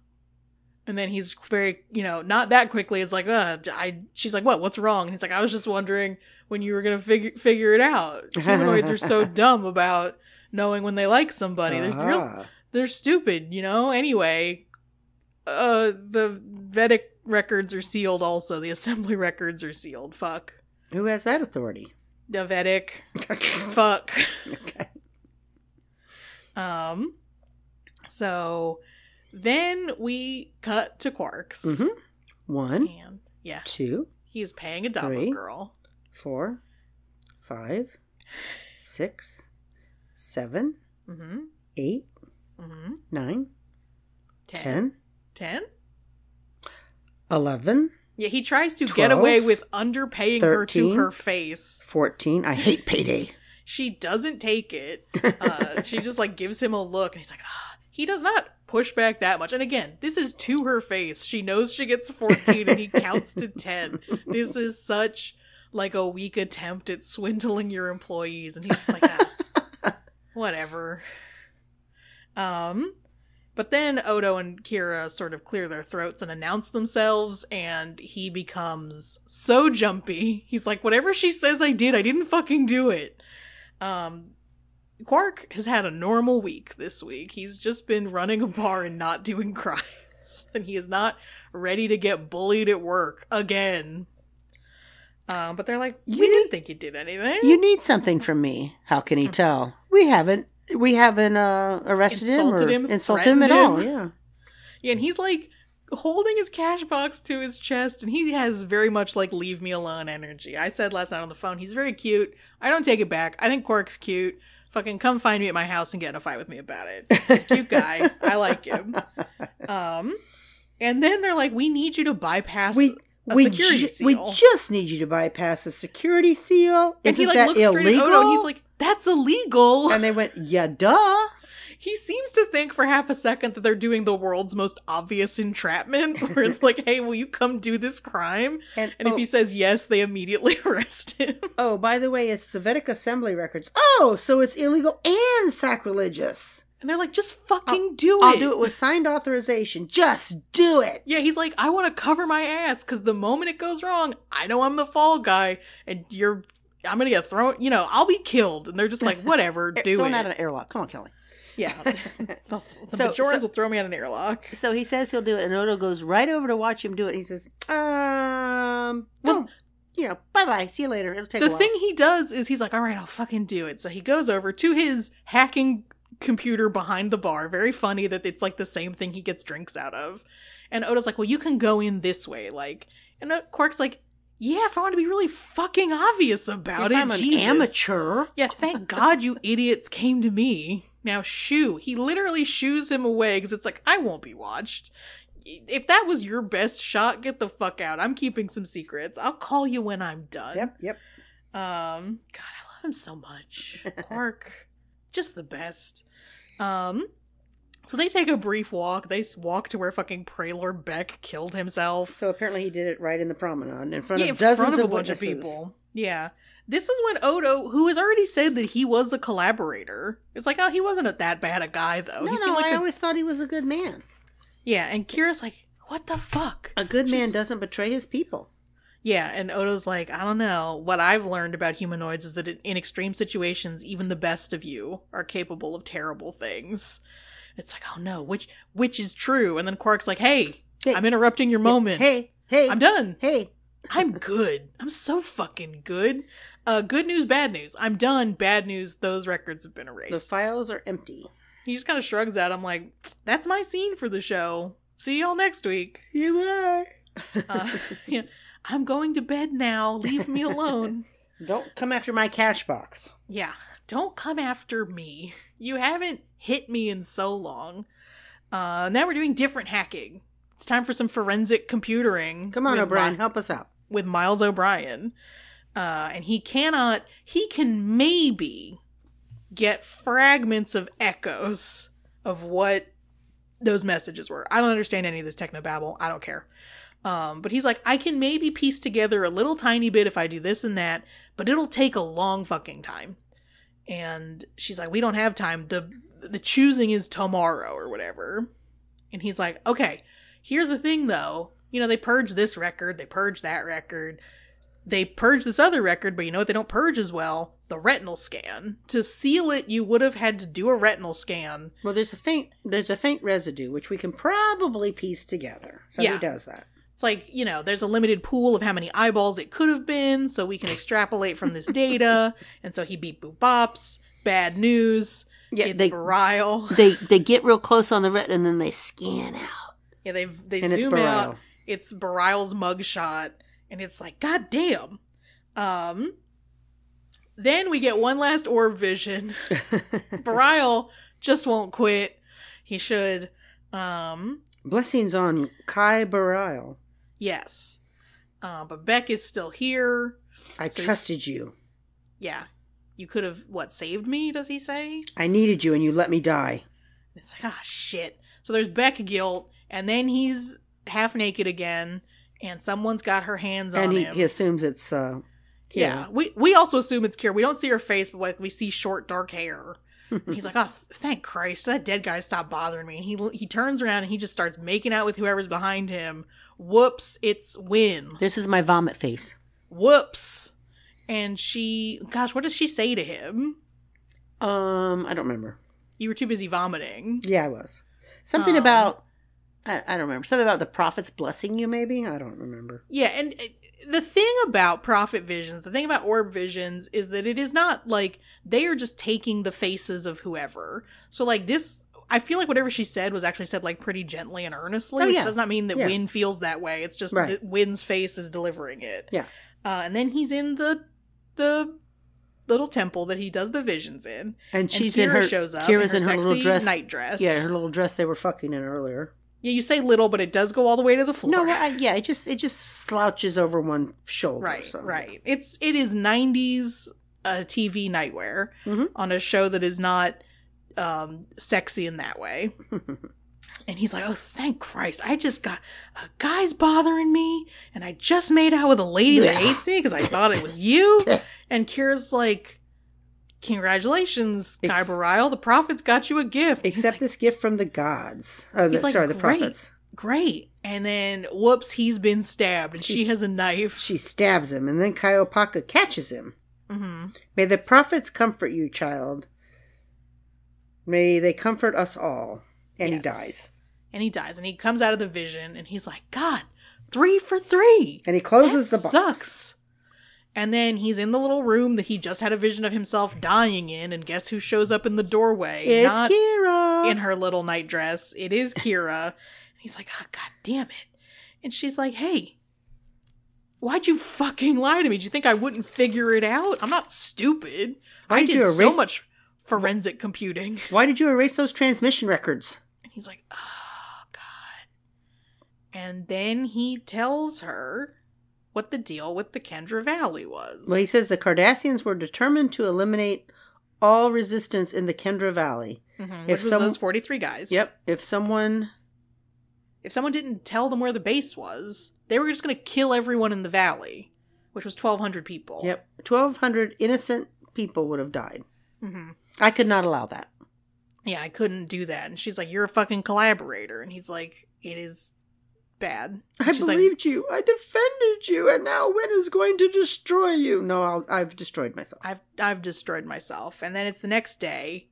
and then he's very, you know, not that quickly. Is like, uh, I, she's like, what, what's wrong? And he's like, I was just wondering when you were going to figure, figure it out. Humanoids are so dumb about knowing when they like somebody. They're real,
Ah.
they're stupid, you know? Anyway, uh, the Vedic records are sealed also. The assembly records are sealed. Fuck.
Who has that authority?
The Vedic. Fuck.
Okay.
Um, so then we cut to Quarks.
Mm-hmm. One,
And yeah,
two,
he's paying a Dabo
Three.
girl.
four, five, six, seven,
Mm-hmm.
eight,
Mm-hmm.
nine,
Ten.
ten,
Ten?
eleven,
Yeah, he tries to get
twelve,
away with underpaying her to
thirteen.
her face.
fourteen. I hate payday.
She doesn't take it. Uh, she just like gives him a look and he's like, ah. He does not push back that much. And again, this is to her face. She knows she gets fourteen and he counts to ten. This is such like a weak attempt at swindling your employees. And he's just like, ah, whatever. Um, but then Odo and Kira sort of clear their throats and announce themselves, and he becomes so jumpy. He's like, whatever she says I did, I didn't fucking do it. Um, Quark has had a normal week this week. He's just been running a bar and not doing crimes. And he is not ready to get bullied at work again. Um, but they're like, we
You
didn't
need-
think you did anything.
You need something from me. How can he tell? We haven't. We haven't uh, arrested
Insulted
him
him,
or insulted him at
threatened
all.
him.
Yeah.
Yeah, and he's like holding his cash box to his chest, and he has very much like leave me alone energy. I said last night on the phone, he's very cute. I don't take it back. I think Quark's cute. Fucking come find me at my house and get in a fight with me about it. He's a cute guy. I like him. Um, and then they're like, we need you to bypass
We
a
we
security
ju-
seal.
we just need you to bypass a security seal.
and
Isn't
he like
that
looks
illegal?
straight at Odo, and he's like, that's illegal.
and they went, yeah, duh.
He seems to think for half a second that they're doing the world's most obvious entrapment, where it's like, hey, will you come do this crime?
And,
And
oh,
if he says yes, they immediately arrest him.
oh, by the way, it's the Vedic Assembly records. Oh, so it's illegal and sacrilegious.
And they're like, just fucking do it.
I'll do it with signed authorization. Just do it.
Yeah, he's like, I want to cover my ass, because the moment it goes wrong, I know I'm the fall guy, and you're, I'm going to get thrown, you know, I'll be killed. And they're just like, whatever, do
Thrown
it.
out an airlock. Come on, Kelly.
Yeah. the the
So-
Bajorans
so-
will throw me out an airlock.
So he says he'll do it, and Odo goes right over to watch him do it. He says, um, don't, you know, bye-bye. See you later. It'll take
The
a while.
thing he does is he's like, all right, I'll fucking do it. So he goes over to his hacking computer behind the bar. Very funny that it's like the same thing he gets drinks out of. And Odo's like, well, you can go in this way. Like, and Quark's like, yeah, if I want to be really fucking obvious about
if
it,
I'm an
Jesus.
amateur.
Yeah, thank God you idiots came to me. Now shoo. He literally shoos him away because it's like, I won't be watched. If that was your best shot, get the fuck out. I'm keeping some secrets. I'll call you when I'm done.
Yep, yep.
Um, God, I love him so much. Quark, just the best. Um, so they take a brief walk. They walk to where fucking Praylord Beck killed himself.
So apparently he did it right in the promenade in front
yeah,
of dozens
in front of,
of
a bunch
witnesses.
of people. Yeah. This is when Odo, who has already said that he was a collaborator, it's like, oh, he wasn't a, that bad a guy, though.
No,
he
no,
like
I
a,
always thought he was a good man.
Yeah, and Kira's like, what the fuck?
A good
Just,
man doesn't betray his people.
Yeah, and Odo's like, I don't know. What I've learned about humanoids is that in extreme situations, even the best of you are capable of terrible things. It's like, oh no, which which is true? And then Quark's like, hey,
hey
I'm interrupting your moment.
Hey, hey.
I'm done.
Hey.
I'm good. I'm so fucking good. Uh, good news, bad news. I'm done. Bad news, those records have been erased.
The files are empty.
He just kind of shrugs at him like, that's my scene for the show. See y'all next week.
You are.
uh, yeah. I'm going to bed now. Leave me alone.
Don't come after my cash box.
Yeah. Don't come after me. You haven't hit me in so long. Uh, now we're doing different hacking. It's time for some forensic computering.
Come on, O'Brien.
Mi-
help us out.
With Miles O'Brien. Uh, and he cannot, he can maybe get fragments of echoes of what those messages were. I don't understand any of this technobabble. I don't care. Um, but he's like, I can maybe piece together a little tiny bit if I do this and that, but it'll take a long fucking time. And she's like, we don't have time. The, the choosing is tomorrow or whatever. And he's like, okay, here's the thing though. You know, they purge this record, they purge that record, they purge this other record, but you know what they don't purge as well? The retinal scan. To seal it, you would have had to do a retinal scan.
Well, there's a faint there's a faint residue, which we can probably piece together. So
yeah.
he does that.
It's like, you know, there's a limited pool of how many eyeballs it could have been, so we can extrapolate from this data. And so he beat boop bops. Bad news.
Yeah,
it's
they,
Bareil.
They they get real close on the retina and then they scan out.
Yeah, they they
and
zoom
it's
out. It's Bareil's mugshot, and it's like, god damn. Um, then we get one last orb vision. Bareil just won't quit. He should. Um,
Blessings on Kai Bareil.
Yes. Uh, but Beck is still here.
I
so
trusted you.
Yeah. You could have, what, saved me, does he say?
I needed you and you let me die.
It's like, ah, shit. So there's Beck guilt, and then he's half naked again, and someone's got her hands
and
on
he,
him.
he assumes it's, uh,
yeah. We we also assume it's Kira. We don't see her face, but like we see short, dark hair. And he's like, oh, thank Christ, that dead guy stopped bothering me. And he he turns around and he just starts making out with whoever's behind him. Whoops, it's Wynn.
This is my vomit face.
Whoops. And she, gosh, what does she say to him?
Um, I don't remember.
You were too busy vomiting.
Yeah, I was. Something
um,
about, I, I don't remember. Something about the prophets blessing you, maybe? I don't remember.
Yeah, and the thing about prophet visions, the thing about orb visions, is that it is not like they are just taking the faces of whoever. So, like, this, I feel like whatever she said was actually said, like, pretty gently and earnestly,
oh,
which
yeah.
does not mean that
yeah.
Wynn feels that way. It's just
right.
that Wynn's face is delivering it.
Yeah.
Uh, and then he's in the the little temple that he does the visions in.
And she's
and Kira
in her,
shows up
Kira's
in her,
in her little dress.
night dress.
Yeah, her little dress they were fucking in earlier.
Yeah, you say little, but it does go all the way to the floor.
No, I, yeah, it just it just slouches over one shoulder.
Right,
so.
right. It's it is nineties uh, T V nightwear
mm-hmm.
on a show that is not um, sexy in that way. And he's like, oh, thank Christ. I just got a guy's bothering me, and I just made out with a lady that hates me because I thought it was you. And Kira's like, congratulations, Kai
Ex-
Bareil. The prophet's got you a gift.
Accept
like,
this gift from the gods. Oh, the,
like,
sorry, the
great,
prophets.
Great. And then, whoops, he's been stabbed, and She's, she has a knife.
She stabs him, and then Kaiopaka catches him.
Mm-hmm.
May the prophets comfort you, child. May they comfort us all. And yes. he dies.
And he dies, and he comes out of the vision, and he's like, God, three for three.
And he closes
that
the box.
Sucks. And then he's in the little room that he just had a vision of himself dying in, and guess who shows up in the doorway?
It's
Not
Kira.
In her little night dress. It is Kira. And he's like, oh, God damn it. And she's like, hey, why'd you fucking lie to me? Did you think I wouldn't figure it out? I'm not stupid.
Why'd
I did
you erase-
so much forensic computing.
Why did you erase those transmission records?
And he's like, oh, God. And then he tells her what the deal with the Kendra Valley was.
Well, he says the Cardassians were determined to eliminate all resistance in the Kendra Valley.
Mm-hmm,
if
which was
some,
those forty-three guys.
Yep. If someone...
If someone didn't tell them where the base was, they were just going to kill everyone in the valley, which was twelve hundred people.
Yep. twelve hundred innocent people would have died.
Mm-hmm.
I could not allow that.
Yeah, I couldn't do that. And she's like, you're a fucking collaborator. And he's like, it is bad. And
I
she's
believed
like,
you. I defended you. And now Wynn is going to destroy you. No, I'll, I've destroyed myself.
I've, I've destroyed myself. And then it's the next day.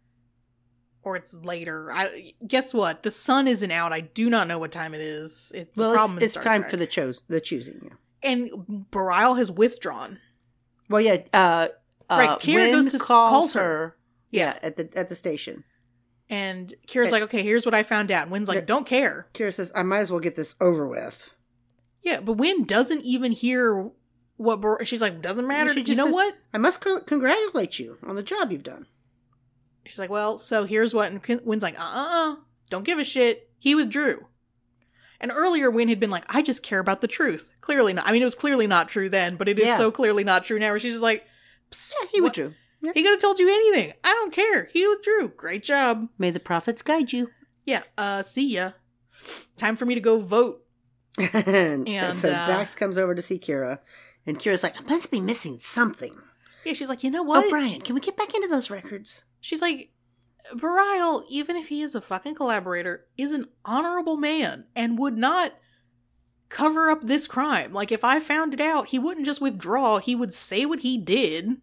Or it's later. I guess what? The sun isn't out. I do not know what time it is. It's
well,
a problem.
it's, it's time
Trek.
for the chose the choosing. Yeah.
And Bareil has withdrawn.
Well, yeah. Uh, uh,
right. Kira
Wynn
goes to
calls
call her.
her. Yeah, at the at the station.
And Kira's
and,
like, "Okay, here's what I found out." And Wynn's like, "Don't care."
Kira says, "I might as well get this over with."
Yeah, but Wynn doesn't even hear what Bar- she's like. Doesn't matter.
She
You
just
know
says,
what?
I must co- congratulate you on the job you've done.
She's like, well, so here's what, and Wynn's like, uh-uh, don't give a shit. He withdrew. And earlier, Wynn had been like, I just care about the truth. Clearly not. I mean, it was clearly not true then, but it is
yeah.
so clearly not true now, where she's just like,
yeah, he
what?
withdrew. Yep.
He could have told you anything. I don't care. He withdrew. Great job.
May the prophets guide you.
Yeah, uh, see ya. Time for me to go vote.
and,
and
so
uh,
Dax comes over to see Kira, and Kira's like, I must be missing something.
Yeah, she's like, you know what?
Oh, Brian, can we get back into those records?
She's like, Bareil, even if he is a fucking collaborator, is an honorable man and would not cover up this crime. Like, if I found it out, he wouldn't just withdraw. He would say what he did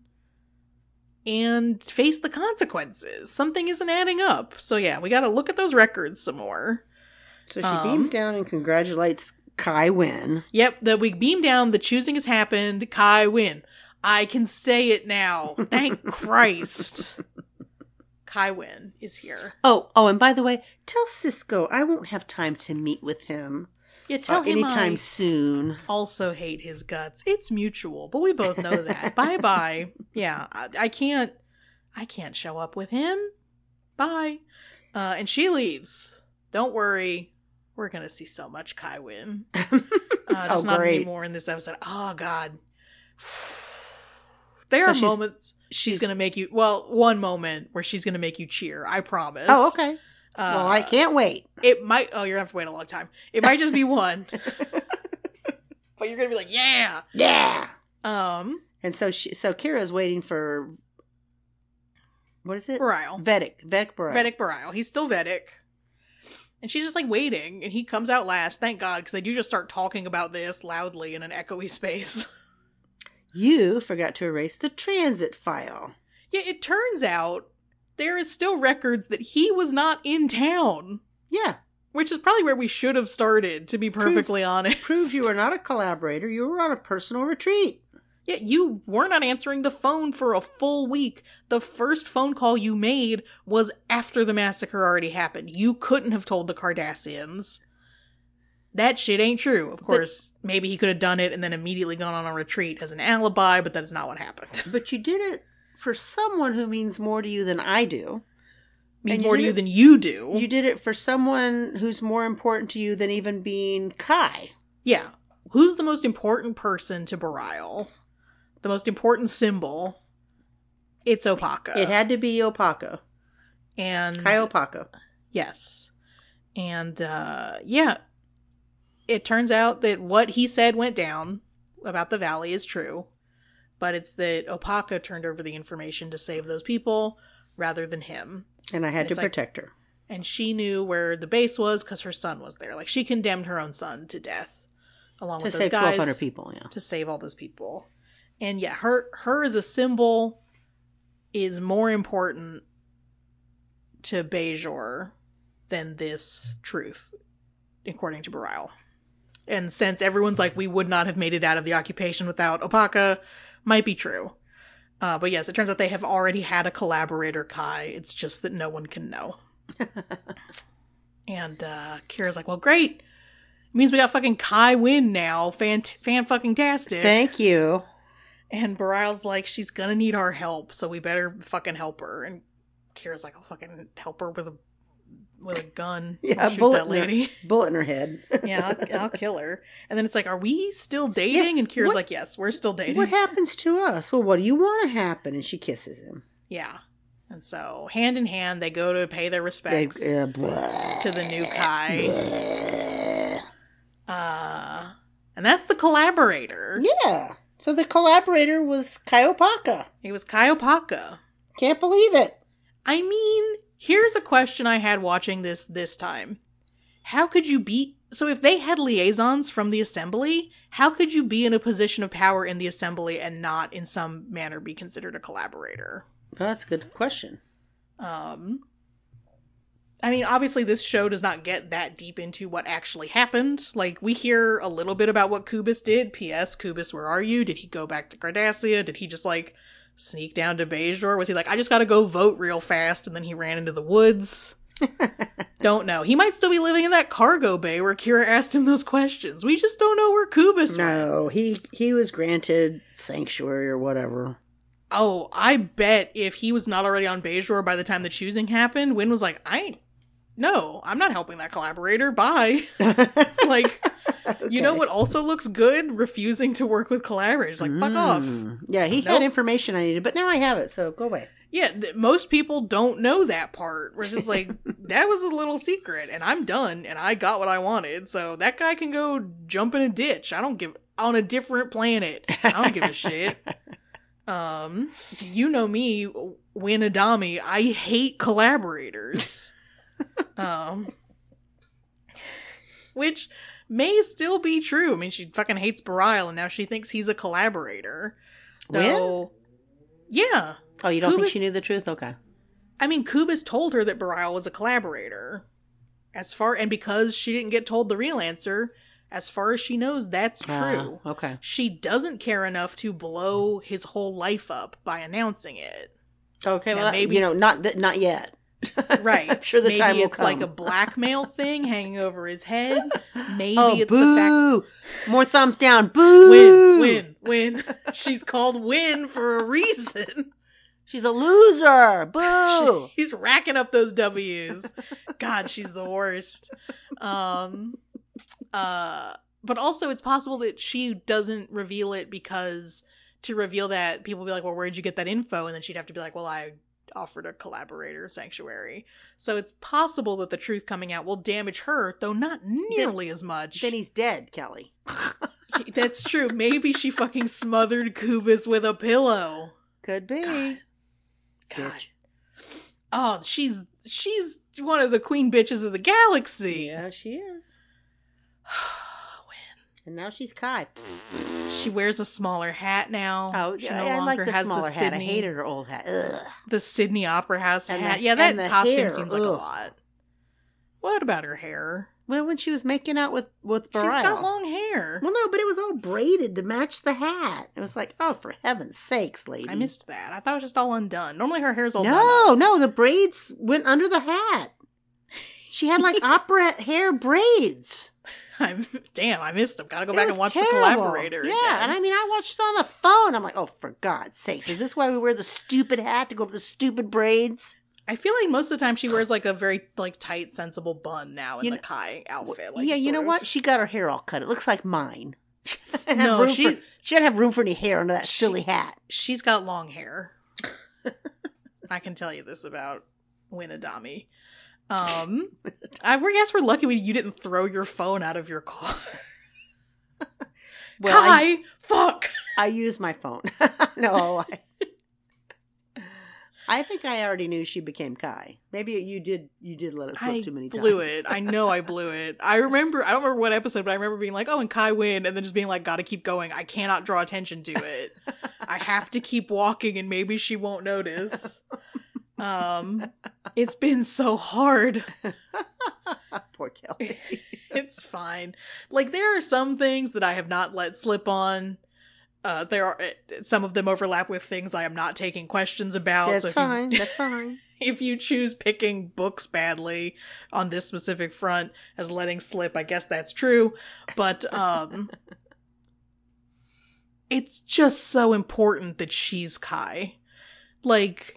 and face the consequences. Something isn't adding up. So yeah, we gotta look at those records some more.
So she
um,
beams down and congratulates Kai Wynn.
Yep, the, we beam down, the choosing has happened, Kai Wynn. I can say it now. Thank Christ. Kai Wynn is here.
Oh, oh, and by the way, tell Cisco I won't have time to meet with him.
Yeah, tell
uh,
him
anytime
I
soon.
Also hate his guts. It's mutual, but we both know that. Bye bye. Yeah, I, I can't. I can't show up with him. Bye. Uh, and she leaves. Don't worry, we're gonna see so much Kai Wynn. Uh, just
oh,
not
great.
anymore in this episode. Oh God. There
So
are
she's-
moments she's,
she's-
gonna make you. Well, one moment where she's gonna make you cheer. I promise.
Oh, okay.
Uh,
well, I can't wait.
It might. Oh, you're gonna have to wait a long time. It might just be one. But you're gonna be like, yeah,
Yeah.
um,
And so she, so Kira's waiting for, what is it?
Bareil,
Vedic. Vedic Bareil.
Vedic Bareil. He's still Vedic, and she's just like waiting, and he comes out last. Thank God, because they do just start talking about this loudly in an echoey space.
You forgot to erase the transit file.
Yeah, it turns out there is still records that he was not in town,
Yeah.
which is probably where we should have started. To be perfectly
Proves-
honest,
Proves you were not a collaborator. You were on a personal retreat.
Yeah, you were not answering the phone for a full week. The first phone call you made was after the massacre already happened. You couldn't have told the Cardassians. That shit ain't true. Of course, but, maybe he could have done it and then immediately gone on a retreat as an alibi, but that is not what happened.
But you did it for someone who means more to you than I do.
Means
And
more
you
to you
did
than you do.
it, You did it for someone who's more important to you than even being Kai.
Yeah. Who's the most important person to Bareil? The most important symbol? It's Opaka.
It had to be Opaka.
And
Kai Opaka.
Yes. And, uh, yeah. It turns out that what he said went down about the valley is true, but it's that Opaka turned over the information to save those people rather than him.
And I had
And
to
it's like-
protect her.
And she knew where the base was because her son was there. Like, she condemned her own son to death along
To
with those
save
guys.
twelve hundred people, yeah.
To save all those people. And yeah, her, her as a symbol is more important to Bajor than this truth, according to Bareil. And since everyone's like, we would not have made it out of the occupation without Opaka, might be true. Uh, but yes, it turns out they have already had a collaborator, Kai. It's just that no one can know. And uh, Kira's like, well, great. It means we got fucking Kai Wynn now. Fan, fan fucking tastic.
Thank you.
And Barial's like, she's gonna need our help, so we better fucking help her. And Kira's like, I'll fucking help her with a with a gun.
Yeah,
Shoot
bullet
that lady.
In her, bullet in her head.
Yeah, I'll, I'll kill her. And then it's like, are we still dating? Yeah, and Kira's
what,
like, yes, we're still dating.
What happens to us? Well, what do you want to happen? And she kisses him.
Yeah. And so, hand in hand, they go to pay their respects
they, uh, blah,
to the new Kai. Blah. Uh, and that's the collaborator.
Yeah. So the collaborator was Kai Opaka.
He was Kai Opaka.
Can't believe it.
I mean, here's a question I had watching this this time. How could you be... So if they had liaisons from the Assembly, how could you be in a position of power in the Assembly and not in some manner be considered a collaborator?
Oh, that's a good question.
Um, I mean, obviously this show does not get that deep into what actually happened. Like, we hear a little bit about what Kubus did. P S. Kubus, where are you? Did he go back to Cardassia? Did he just, like, sneak down to Bajor? Was he like, I just gotta go vote real fast, and then he ran into the woods? Don't know. He might still be living in that cargo bay where Kira asked him those questions. We just don't know where Kubus went.
No, he, he was granted sanctuary or whatever.
Oh, I bet if he was not already on Bajor by the time the choosing happened, Wynn was like, I ain't, no, I'm not helping that collaborator, bye. Like, okay. You know what also looks good? Refusing to work with collaborators. Like, fuck mm. off.
Yeah, he nope. had information I needed, but now I have it, so go away.
Yeah, th- most people don't know that part. We're just like, that was a little secret, and I'm done, and I got what I wanted, so that guy can go jump in a ditch. I don't give, on a different planet. I don't give a shit. Um, you know me, Wynn Adami, I hate collaborators. um, which may still be true. I mean, she fucking hates Barial, and now she thinks he's a collaborator. So, yeah.
Oh, you don't
Kubus,
think she knew the truth? Okay.
I mean, Kubus told her that Barial was a collaborator. As far, and because she didn't get told the real answer, as far as she knows, that's true.
Uh, okay.
She doesn't care enough to blow his whole life up by announcing it.
Okay, now, well, maybe, you know, not th- not yet.
Right.
I'm sure the
maybe
time will
it's
come.
like a blackmail thing hanging over his head. Maybe
oh,
it's
boo.
the
fact... More thumbs down. Boo!
Win, win, win. She's called Win for a reason.
She's a loser. Boo!
She, he's racking up those W's. God, she's the worst. Um... Uh, but also it's possible that she doesn't reveal it because to reveal that people will be like, well, where'd you get that info? And then she'd have to be like, well, I offered a collaborator sanctuary. So it's possible that the truth coming out will damage her, though not nearly
then,
as much.
Then he's dead, Kelly.
That's true. Maybe she fucking smothered Kubus with a pillow.
Could be.
God. God. Oh, she's, she's one of the queen bitches of the galaxy.
Yeah, she is. And now she's Kai.
She wears a smaller hat now.
Oh,
she
yeah,
no
I
longer
like the
has
smaller
the
hat.
Sydney,
I hated her old hat. Ugh.
The Sydney Opera House
and
hat.
The,
yeah, that costume
hair.
seems like
Ugh.
a lot. What about her hair?
Well, when she was making out with with Barial.
She's got long hair.
Well, no, but it was all braided to match the hat. It was like, oh, for heaven's sakes, lady.
I missed that. I thought it was just all undone. Normally her hair's all
no,
done. No,
no, the braids went under the hat. She had like opera hair braids.
I'm, damn, I missed them. Gotta go
it
back and watch
terrible.
The Collaborator
Yeah,
again.
and I mean, I watched it on the phone. I'm like, oh, for God's sakes. Is this why we wear the stupid hat to go over the stupid braids?
I feel like most of the time she wears like a very like tight, sensible bun now in
you
the
know,
Kai outfit. Like,
yeah, you know
of.
what? She got her hair all cut. It looks like mine.
No, she
she didn't have room for any hair under that
she,
silly hat.
She's got long hair. I can tell you this about Wynn Adami. Um, I guess we're lucky we, you didn't throw your phone out of your car.
Well,
Kai,
I,
fuck.
I use my phone. No, I, I think I already knew she became Kai. Maybe you did. You did let it slip
I
too many
blew
times.
it. I know I blew it. I remember. I don't remember what episode, but I remember being like, "Oh, and Kai win," and then just being like, "Gotta keep going. I cannot draw attention to it. I have to keep walking, and maybe she won't notice." Um, it's been so hard.
Poor Kelly.
It's fine. Like, there are some things that I have not let slip on. Uh, there are some of them overlap with things I am not taking questions about.
That's
so if
fine.
You,
That's fine.
If you choose picking books badly on this specific front as letting slip, I guess that's true. But um, it's just so important that she's Kai. Like,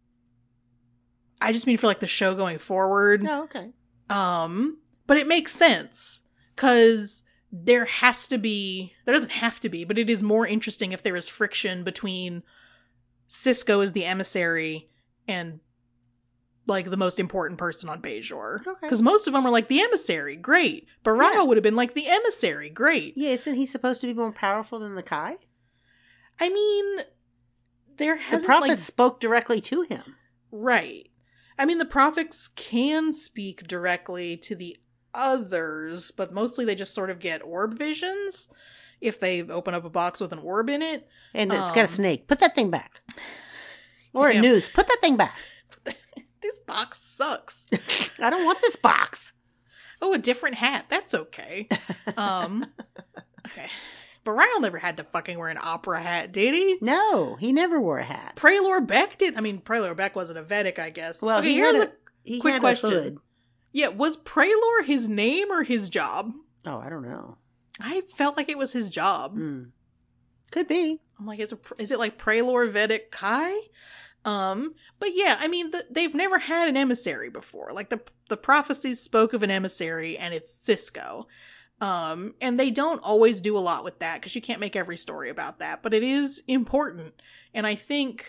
I just mean for like the show going forward.
Oh, okay.
Um, but it makes sense because there has to be, there doesn't have to be, but it is more interesting if there is friction between Sisko as the emissary and like the most important person on Bajor.
Okay.
Because most of them are like the emissary, great. Bareil
Yeah.
would have been like the emissary, great.
Yeah, isn't he supposed to be more powerful than the Kai?
I mean, there
The
hasn't
prophets
like
spoke directly to him.
right. I mean, the prophets can speak directly to the others, but mostly they just sort of get orb visions if they open up a box with an orb in it.
And it's
Um,
got a snake. Put that thing back. Or
Damn.
a noose. Put that thing back.
This box sucks.
I don't want this box.
Oh, a different hat. That's okay. Um, okay. Bareil never had to fucking wear an opera hat, did he?
No, he never wore a hat.
Prelor Beck did. I mean, Prelor Beck wasn't a Vedic, I guess.
Well,
okay,
he
here's
had
a,
a, he
quick
had
question.
a hood.
Yeah, was Prelor his name or his job?
Oh, I don't know.
I felt like it was his job.
Mm. Could be.
I'm like, is it, is it like Prelor Vedic Kai? Um, but yeah, I mean, the, they've never had an emissary before. Like the the prophecies spoke of an emissary, and it's Sisko. Um, and they don't always do a lot with that because you can't make every story about that, but it is important. And I think,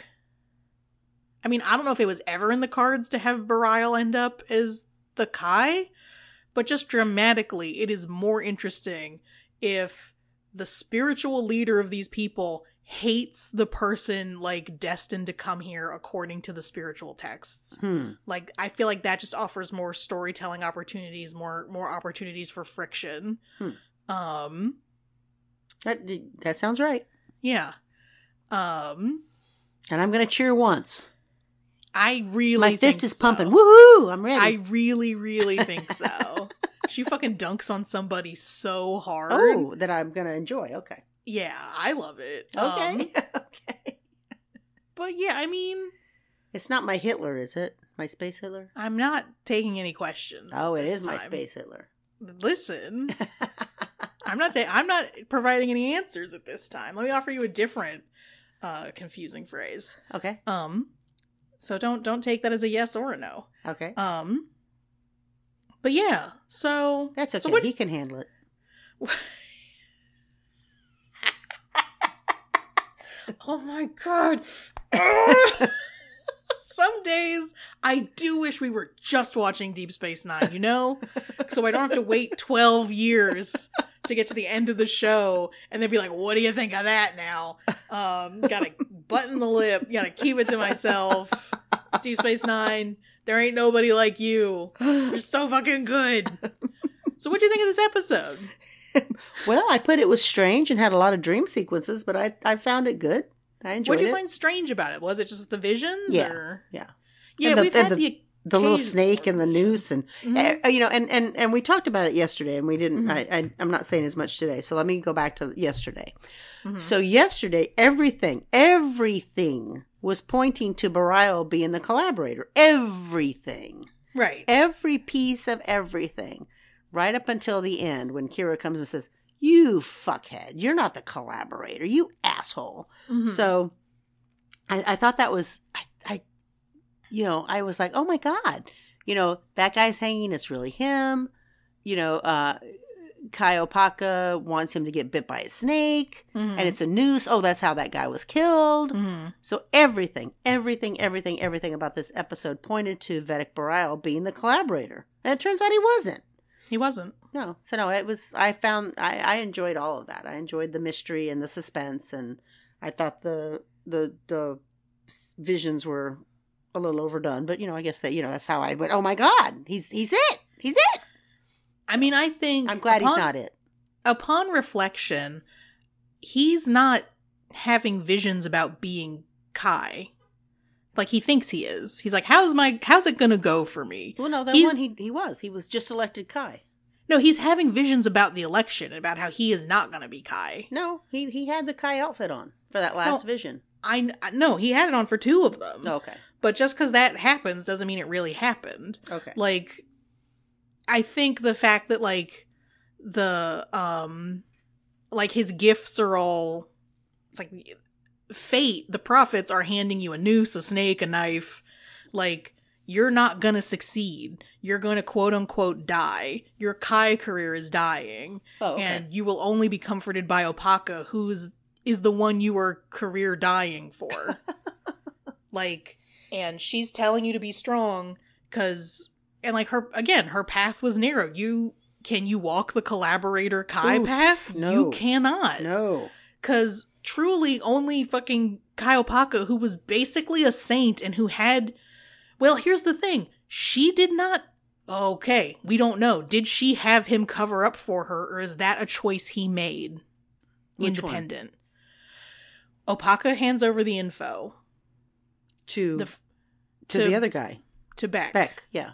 I mean, I don't know if it was ever in the cards to have Bareil end up as the Kai, but just dramatically, it is more interesting if the spiritual leader of these people hates the person like destined to come here according to the spiritual texts.
Hmm.
Like, I feel like that just offers more storytelling opportunities, more more opportunities for friction.
Hmm.
Um,
That that sounds right.
yeah. Um,
And I'm gonna cheer once.
I really
My
think
fist is
so.
pumping. Woohoo! I'm ready.
I really, really think so. She fucking dunks on somebody so hard.
Oh, that I'm gonna enjoy. Okay.
Yeah, I love it.
Okay.
Um,
okay.
but yeah, I mean,
It's not my Hitler, is it? My space Hitler?
I'm not taking any questions.
Oh, it
this
is my
time.
space Hitler.
Listen, I'm not. Ta- I'm not providing any answers at this time. Let me offer you a different, uh, confusing phrase.
Okay.
Um, so don't don't take that as a yes or a no.
Okay.
Um, but yeah, so
That's okay.
So what,
He can handle it.
oh my god. Some days I do wish we were just watching Deep Space Nine, you know? So I don't have to wait twelve years to get to the end of the show and then be like, what do you think of that now? Um, gotta button the lip, gotta keep it to myself. Deep Space Nine, there ain't nobody like you. You're so fucking good. So what'd you think of this episode?
Well, I put it was strange and had a lot of dream sequences, but I, I found it good. I enjoyed
What'd you
it.
find strange about it? Was it just the visions?
Yeah,
Or?
yeah.
Yeah,
And the-
we've
and
had
the-
the
the little
occasional
snake and the
vision.
noose and
Mhm.
uh, you know and, and and we talked about it yesterday and we didn't
Mhm.
I, I i'm not saying as much today, so let me go back to yesterday.
Mhm.
So yesterday everything everything was pointing to Bareil being the collaborator. Everything,
Right.
every piece of everything, right up until the end when Kira comes and says, you fuckhead, you're not the collaborator, you asshole.
Mhm.
So I, I thought that was, I, I, you know, I was like, oh my God, you know, that guy's hanging. It's really him. You know, uh, Kai Opaka wants him to get bit by a snake
Mhm.
and it's a noose. Oh, that's how that guy was killed.
Mhm.
So everything, everything, everything, everything about this episode pointed to Vedic Bareil being the collaborator. And it turns out he wasn't.
He wasn't.
No. So no, it was, I found, I, I enjoyed all of that. I enjoyed the mystery and the suspense, and I thought the, the, the visions were a little overdone, but you know, I guess that, you know, that's how I went, oh my God, he's, he's it. He's it.
I mean, I think
I'm glad
upon,
he's not it.
Upon reflection, he's not having visions about being Kai. Like he thinks he is. He's like, how's my how's it gonna go for me?
Well, no, that
He's-
one he, he was, he was just elected Kai.
No, he's having visions about the election, about how he is not gonna be Kai.
No, he, he had the Kai outfit on for that last
No.
vision.
I no, he had it on for two of them.
Okay.
But just because that happens doesn't mean it really happened.
Okay.
Like, I think the fact that like the um like his gifts are all It's like, fate, the prophets are handing you a noose, a snake, a knife. Like, you're not gonna succeed. You're gonna quote-unquote die. Your Kai career is dying.
Oh, okay.
And you will only be comforted by Opaka, who's is the one you are career dying for. Like, and she's telling you to be strong, because, and like, her, again, her path was narrow. You, can you walk the collaborator Kai
Oof,
path?
no.
You cannot.
No.
Because truly only fucking Kai Opaka, who was basically a saint and who had, well, here's the thing. She did not, okay, we don't know. Did she have him cover up for her, or is that a choice he made?
Which
Independent. One? Opaka hands over the info.
To,
the,
to,
to
the other guy.
To Beck.
Beck, yeah.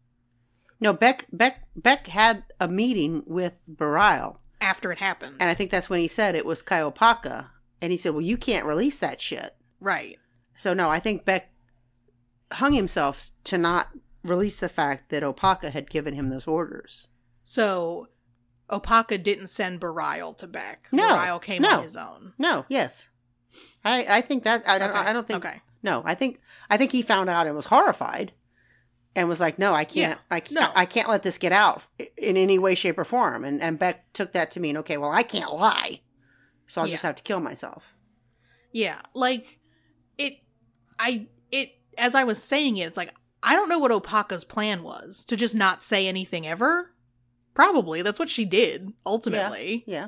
No, Beck, Beck, Beck had a meeting with Bareil.
After it happened.
And I think that's when he said it was Kai Opaka. And he said, well, you can't release that shit.
Right.
So, no, I think Beck hung himself to not release the fact that Opaka had given him those orders.
So, Opaka didn't send Bareil to Beck.
No.
Bareil came
no.
on his own.
No, yes. I, I think that, I don't,
Okay.
I don't think,
Okay.
no, I think, I think he found out and was horrified and was like, no, I can't,
Yeah.
I can't,
No.
I can't let this get out in any way, shape, or form. And, and Beck took that to mean, okay, well, I can't lie. So I'll
Yeah.
just have to kill myself.
Yeah. Like, it, I, it, as I was saying it, it's like, I don't know what Opaka's plan was. To just not say anything ever? Probably. That's what she did, ultimately.
Yeah.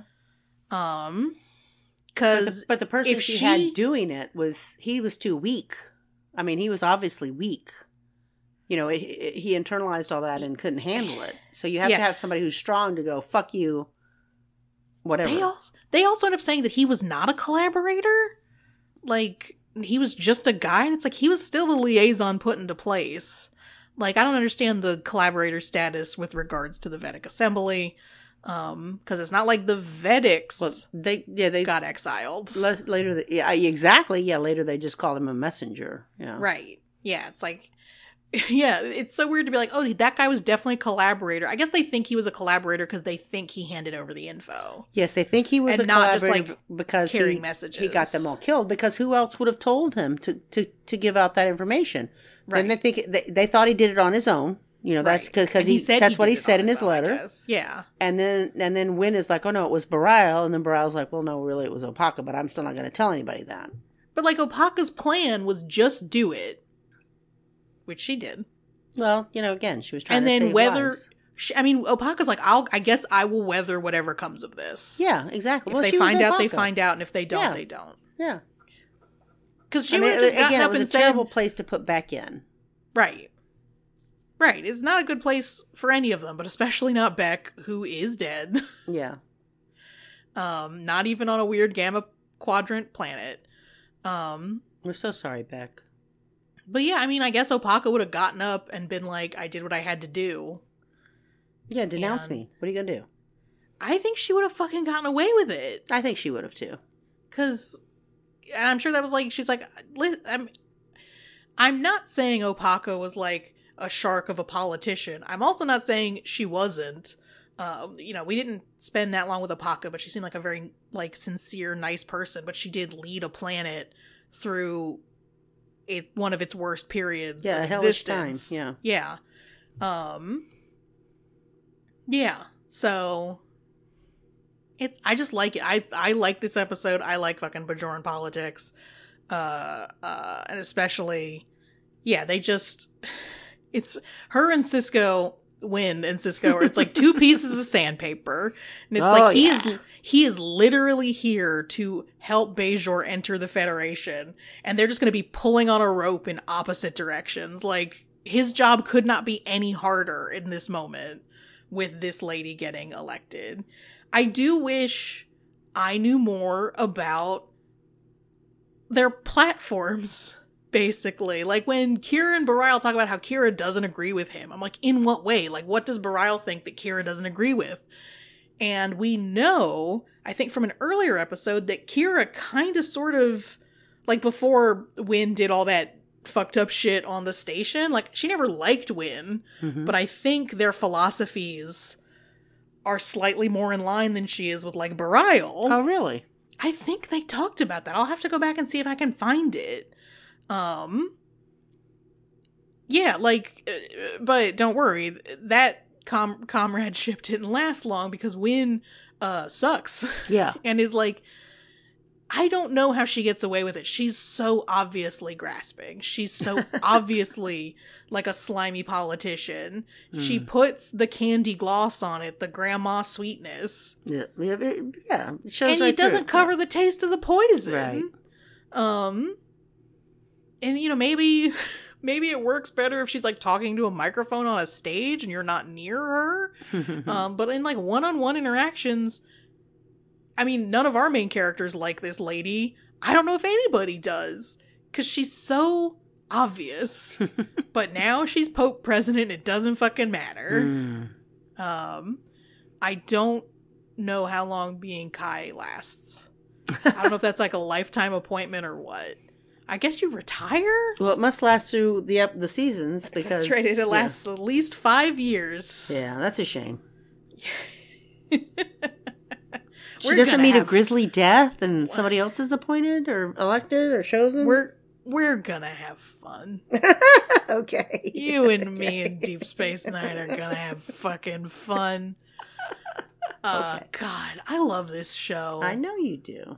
Um,
But
because
the, but the person
if
she,
she
had doing it was, he was too weak. I mean, he was obviously weak. You know, he, he internalized all that and couldn't handle it. So you have
Yeah.
to have somebody who's strong to go, fuck you, whatever.
They also, they also end up saying that he was not a collaborator. Like, he was just a guy, and it's like, he was still the liaison put into place. Like, I don't understand the collaborator status with regards to the Vedic Assembly, um, because it's not like the Vedics
Well, they, yeah, they
got exiled.
le- later, they, yeah, exactly. Yeah, later they just called him a messenger. Yeah.
Right. Yeah, it's like, yeah, it's so weird to be like, oh, that guy was definitely a collaborator. I guess they think he was a collaborator because they think he handed over the info.
Yes, they think he was
And
a
not just,
collaborator
like,
b- because
carrying
he,
messages.
he got them all killed. Because who else would have told him to, to, to give out that information?
Right.
And they think they, they thought he did it on his own. You know, that's
Right.
because
And
he,
said
that's
he
what
did
he
it
said
on
in his
own, I
letter.
guess. Yeah.
And then and then Wynn is like, oh no, it was Bareil. And then Bareil's like, well, no, really, it was Opaka, but I'm still not going to tell anybody that.
But like, Opaka's plan was just do it, which she did.
Well, you know, again, she was trying
And
to
then
save
whether,
lives.
she, I mean, Opaka's like, I'll, I guess I will weather whatever comes of this.
Yeah, exactly.
If
Well,
they
she was
find out, they
Opaka.
find out, and if they don't,
Yeah.
they don't.
Yeah.
Because she
I
would
mean,
have just
it-
gotten
again, it
up
was
and
a
said,
terrible place to put Beck in.
right. Right. It's not a good place for any of them, but especially not Beck, who is dead.
Yeah.
Um, not even on a weird gamma quadrant planet. Um,
We're so sorry, Beck.
but yeah, I mean, I guess Opaka would have gotten up and been like, I did what I had to do.
Yeah, denounce
And-
me. What are you going to do?
I think she would have fucking gotten away with it.
I think she would have too.
Because, and I'm sure that was like, she's like, li- I'm, I'm not saying Opaka was like a shark of a politician. I'm also not saying she wasn't. Um, you know, we didn't spend that long with Opaka, but she seemed like a very, like, sincere, nice person. But she did lead a planet through it one of its worst periods
Yeah, a
of
hellish time,
existence.
yeah.
Yeah. Um. Yeah. So it's. I just like it. I I like this episode. I like fucking Bajoran politics. Uh. Uh. And especially, yeah, they just. It's her and Cisco. Win and Cisco, it's like two pieces of sandpaper, and it's
Oh,
like he
yeah.
is he is literally here to help Bajor enter the Federation, and they're just going to be pulling on a rope in opposite directions. Like, his job could not be any harder in this moment with this lady getting elected. I do wish I knew more about their platforms. Basically, like when Kira and Bareil talk about how Kira doesn't agree with him, I'm like, in what way? Like, what does Bareil think that Kira doesn't agree with? And we know, I think from an earlier episode, that Kira kind of sort of, like before Wynn did all that fucked up shit on the station, like she never liked Wynn,
Mhm.
but I think their philosophies are slightly more in line than she is with like Bareil.
Oh, really?
I think they talked about that. I'll have to go back and see if I can find it. Um, yeah, like, uh, but don't worry, that com- comradeship didn't last long because Wynn uh, sucks.
Yeah.
And is like, I don't know how she gets away with it. She's so obviously grasping. She's so obviously like a slimy politician. Mm. She puts the candy gloss on it, the grandma sweetness.
Yeah, yeah, it, yeah. It shows
and
right
it doesn't
through.
cover
yeah.
the taste of the poison.
Right.
Um, and you know, maybe, maybe it works better if she's like talking to a microphone on a stage and you're not near her. um, but in like one-on-one interactions, I mean, none of our main characters like this lady. I don't know if anybody does. Because she's so obvious. But now she's Pope President. It doesn't fucking matter. Mm. Um, I don't know how long being Kai lasts. I don't know if that's like a lifetime appointment or what. I guess you retire?
Well, it must last through the up the seasons. Because
that's right. It lasts yeah. at least five years.
Yeah, that's a shame. She
We're
doesn't meet
have...
a grisly death and somebody else is appointed or elected or chosen?
We're we're gonna have fun.
Okay.
You and okay. me and Deep Space Nine are gonna have fucking fun. Uh, okay. God, I love this show.
I know you do.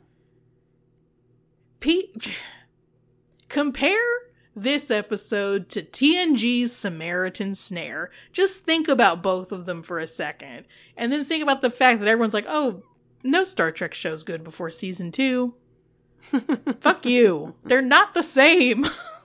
Pete, compare this episode to T N G's Samaritan Snare. Just think about both of them for a second. And then think about the fact that everyone's like, oh, no Star Trek show's good before season two. Fuck you. They're not the same.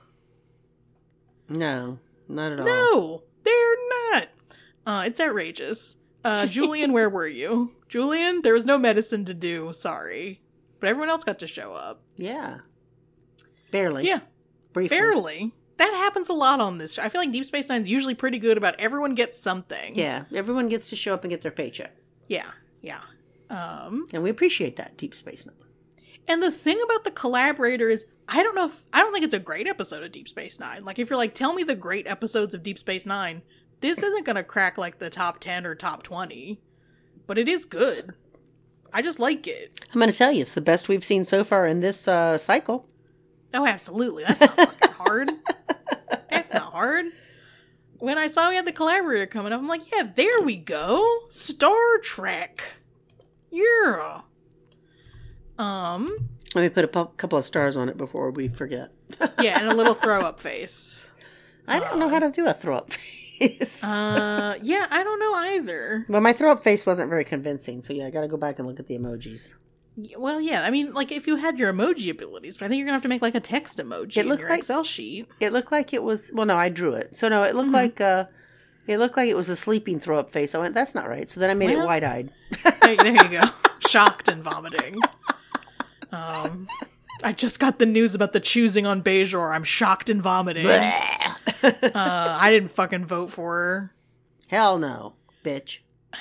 No, not at all.
No, they're not. Uh, it's outrageous. Uh, Julian, where were you? Julian, there was no medicine to do. Sorry. But everyone else got to show up.
Yeah. Barely.
Yeah.
Briefly.
Barely. That happens a lot on this show. I feel like Deep Space Nine's usually pretty good about everyone gets something.
Yeah. Everyone gets to show up and get their paycheck.
Yeah. Yeah. Um,
and we appreciate that, Deep Space Nine.
And the thing about the Collaborator is, I don't know if, I don't think it's a great episode of Deep Space Nine. Like, if you're like, tell me the great episodes of Deep Space Nine, this isn't going to crack like the top ten or top twenty. But it is good. I just like it.
I'm going to tell you, it's the best we've seen so far in this uh, cycle.
Oh, absolutely. That's not fucking hard. That's not hard. When I saw we had the Collaborator coming up, I'm like, yeah, there we go. Star Trek. Yeah. Um.
Let me put a pu- couple of stars on it before we forget.
Yeah, and a little throw-up face.
I don't um, know how to do a throw-up face.
uh, yeah, I don't know either.
Well, my throw-up face wasn't very convincing, so yeah, I gotta go back and look at the emojis.
Well, yeah, I mean, like, if you had your emoji abilities, but I think you're gonna have to make, like, a text emoji in your like, Excel sheet.
It looked like it was, well, no, I drew it. So, no, it looked mm-hmm. like, uh, it looked like it was a sleeping throw-up face. I went, that's not right. So then I made well, it wide-eyed.
there, there you go. Shocked and vomiting. Um, I just got the news about the choosing on Bajor. I'm shocked and vomiting. uh, I didn't fucking vote for her.
Hell no, bitch.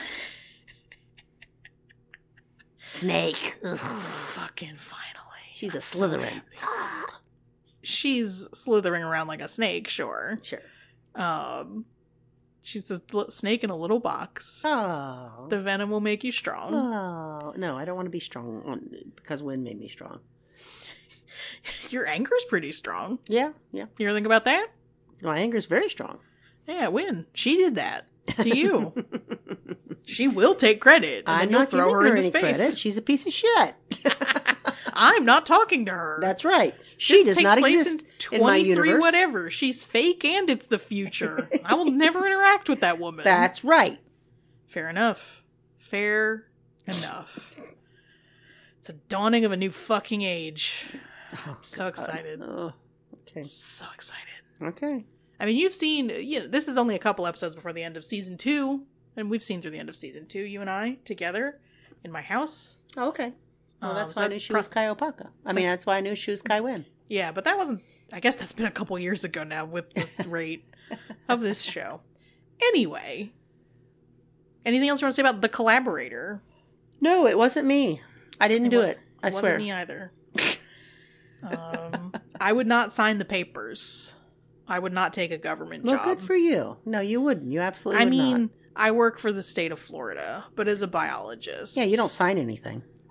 Snake. Ugh.
Fucking finally.
She's a Slytherin.
So she's slithering around like a snake, sure.
Sure.
Um, she's a l- snake in a little box.
Oh.
The venom will make you strong.
Oh. No, I don't want to be strong on, because Wynn made me strong.
Your anger's pretty strong.
Yeah, yeah.
You ever think about that?
My anger's very strong.
Yeah, Wynn. She did that to you. She will take credit, and
I'm
then you'll
not
throw
giving
her,
her
into
any
space.
Credit. She's a piece of shit.
I'm not talking to her.
That's right. She
this
does not
place
exist
in,
in my universe.
Whatever. She's fake, and it's the future. I will never interact with that woman.
That's right.
Fair enough. Fair enough. It's a dawning of a new fucking age.
Oh,
so
God.
excited.
Oh, okay.
So excited.
Okay.
I mean, you've seen, you know, this is only a couple episodes before the end of season two, and we've seen through the end of season two, you and I, together, in my house.
Oh, okay. Well, that's
um, so
why
that's
I knew she
pro-
was Kai Opaka. I mean, that's why I knew she was Kai Wynn.
Yeah, but that wasn't, I guess that's been a couple years ago now with the rate of this show. Anyway, anything else you want to say about The Collaborator?
No, it wasn't me. I didn't
it
do
was,
it. I
it
swear.
Wasn't me either. um, I would not sign the papers. I would not take a government
well,
job.
Well, good for you. No, you wouldn't. You absolutely
I
would
mean,
not.
I work for the state of Florida, but as a biologist.
Yeah, you don't sign anything.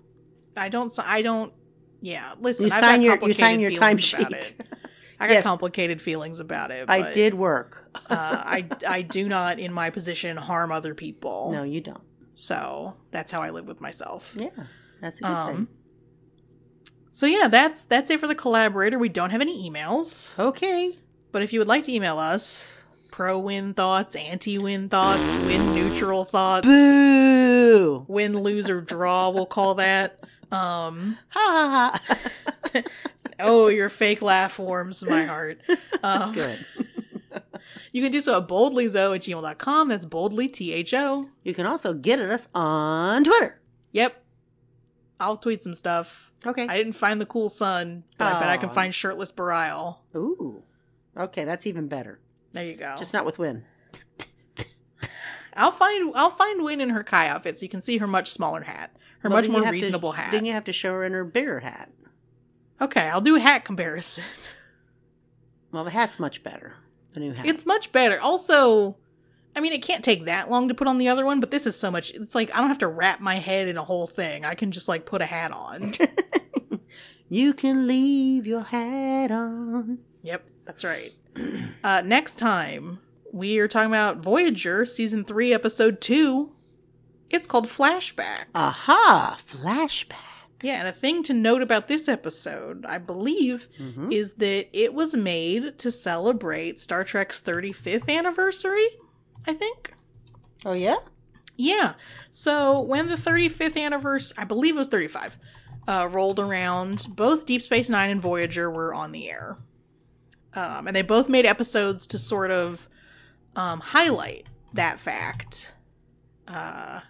I don't. I don't. Yeah, listen.
You
I've
sign
got
your you
complicated
sign your
feelings about
timesheet.
it. I got
Yes.
complicated feelings about it.
I
but,
did work.
uh, I I do not, in my position, harm other people.
No, you don't.
So that's how I live with myself.
Yeah, that's a good
Um.
thing.
So yeah, that's that's it for the collaborator. We don't have any emails,
Okay.
but if you would like to email us, pro-win thoughts, anti-win thoughts, win neutral thoughts,
Boo!
win, lose, or draw, we'll call that. Um.
Ha ha ha.
Oh, your fake laugh warms my heart. Um,
Good.
You can do so at boldly, though, at gmail dot com. That's boldly, T H O.
You can also get at us on Twitter.
Yep. I'll tweet some stuff.
Okay.
I didn't find the cool sun, but I bet I can
Aw.
find shirtless Barial.
Ooh. Okay, that's even better.
There you go.
Just not with Win.
I'll find I'll find Win in her Kai outfit so you can see her much smaller hat. Her
Well,
much
then you
more
have to-
reasonable hat.
Then you have to show her in her bigger hat.
Okay, I'll do a hat comparison.
Well, the hat's much better. The new hat.
It's much better. Also, I mean, it can't take that long to put on the other one, but this is so much. It's like I don't have to wrap my head in a whole thing. I can just like put a hat on.
You can leave your hat on.
Yep, that's right. Uh, next time, we are talking about Voyager, Season three, Episode two. It's called Flashback.
Aha! Flashback.
Yeah, and a thing to note about this episode, I believe,
Mm-hmm.
is that it was made to celebrate Star Trek's thirty-fifth anniversary, I think.
Oh, yeah?
Yeah. So when the thirty-fifth anniversary, I believe it was thirty-five, uh, rolled around, both Deep Space Nine and Voyager were on the air. Um, and they both made episodes to sort of um, highlight that fact. Uh,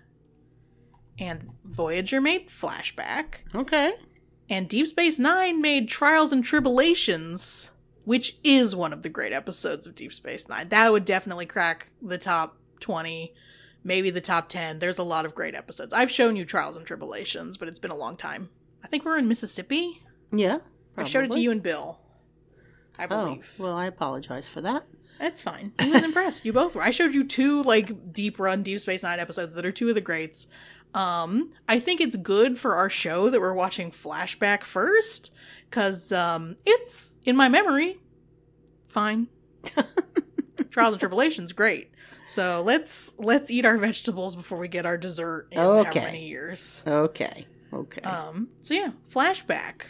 and Voyager made Flashback.
Okay.
And Deep Space Nine made Trials and Tribulations, which is one of the great episodes of Deep Space Nine. That would definitely crack the top twenty, maybe the top ten. There's a lot of great episodes. I've shown you Trials and Tribulations, but it's been a long time. I think we were in Mississippi.
Yeah.
I showed it to
probably.
you and Bill, I
Oh,
believe.
well, I apologize for that.
That's fine. He was impressed. You both were. I showed you two, like, deep run Deep Space Nine episodes that are two of the greats. Um, I think it's good for our show that we're watching Flashback first, because um, it's, in my memory, fine. Trials and Tribulations, great. So let's let's eat our vegetables before we get our dessert in
Okay.
how many years.
Okay. Okay.
Um, so yeah, Flashback.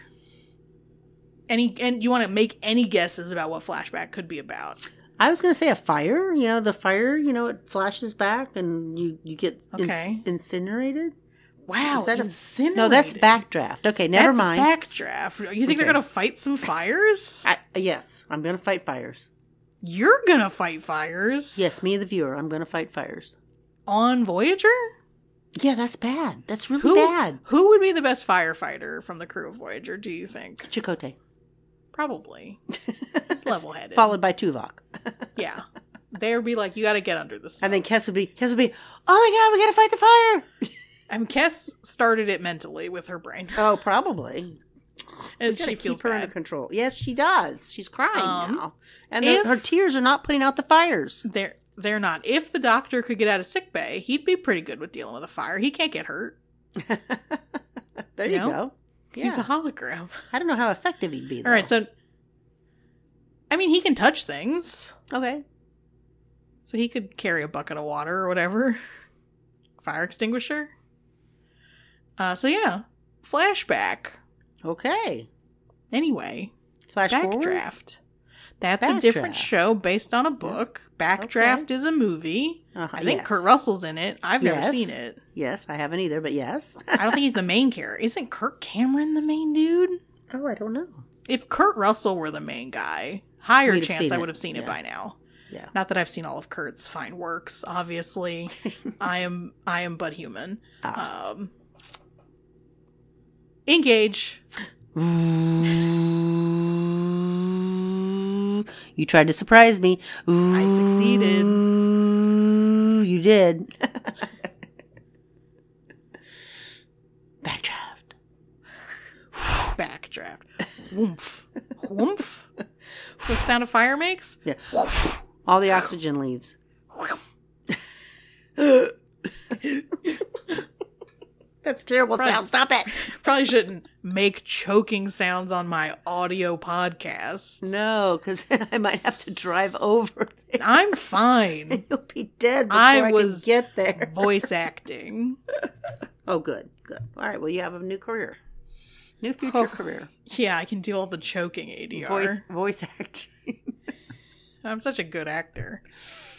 Any and you want to make any guesses about what Flashback could be about?
I was going to say a fire. You know, the fire, you know, it flashes back and you, you get ins-
Okay.
incinerated.
Wow,
Is that a-
incinerated.
No, that's backdraft. Okay, never
That's
mind.
Backdraft. You think they're
Okay.
gonna fight some fires?
I, yes, I'm going to fight fires.
You're gonna fight fires?
Yes, me the viewer, I'm going to fight fires.
On Voyager?
Yeah, that's bad. That's really
Who
bad.
Who would be the best firefighter from the crew of Voyager? Do you think?
Chakotay.
Probably. It's level-headed.
Followed by Tuvok.
Yeah. They'd be like, you got to get under the smoke.
And then Kes would be, Kes would be, oh my god, we got to fight the fire.
I mean, Kes started it mentally with her brain,
Oh, probably.
and
We gotta
she feels
keep her
bad.
under control. Yes, she does. She's crying
Um,
now, and the,
if-
her tears are not putting out the fires.
They're they're not. If the Doctor could get out of sick bay, he'd be pretty good with dealing with a fire. He can't get hurt.
There
You
you,
know?
go. Yeah.
He's a hologram.
I don't know how effective he'd be. Though.
All right, so I mean, he can touch things.
okay.
So he could carry a bucket of water or whatever. Fire extinguisher. Uh, so yeah. Flashback.
Okay.
Anyway.
Flash forward.
Backdraft. That's a different
Backdraft.
show based on a book. Backdraft
Okay.
is a movie.
Uh-huh,
I think
yes.
Kurt Russell's in it. I've never
Yes.
seen it.
Yes, I haven't either, but yes.
I don't think he's the main character. Isn't Kirk Cameron the main dude?
Oh, I don't know.
If Kurt Russell were the main guy, higher
We'd have
chance
seen
I
it.
would have seen it
Yeah.
by now.
Yeah.
Not that I've seen all of Kurt's fine works, obviously. I am I am but human.
Ah.
Um Engage.
Ooh, you tried to surprise me. Ooh,
I succeeded.
You did. Backdraft.
Backdraft. Woomph. Woomph. That's what the sound of fire makes?
Yeah. All the oxygen leaves. That's terrible
Probably-
sound. Stop it.
Probably shouldn't make choking sounds on my audio podcast.
No, because then I might have to drive over there.
I'm fine.
You'll be dead before
I
I,
was
can get there.
Voice acting.
Oh, good, good. All right, well, you have a new career. New future
Oh,
career.
Yeah, I can do all the choking A D R.
Voice, voice acting.
I'm such a good actor.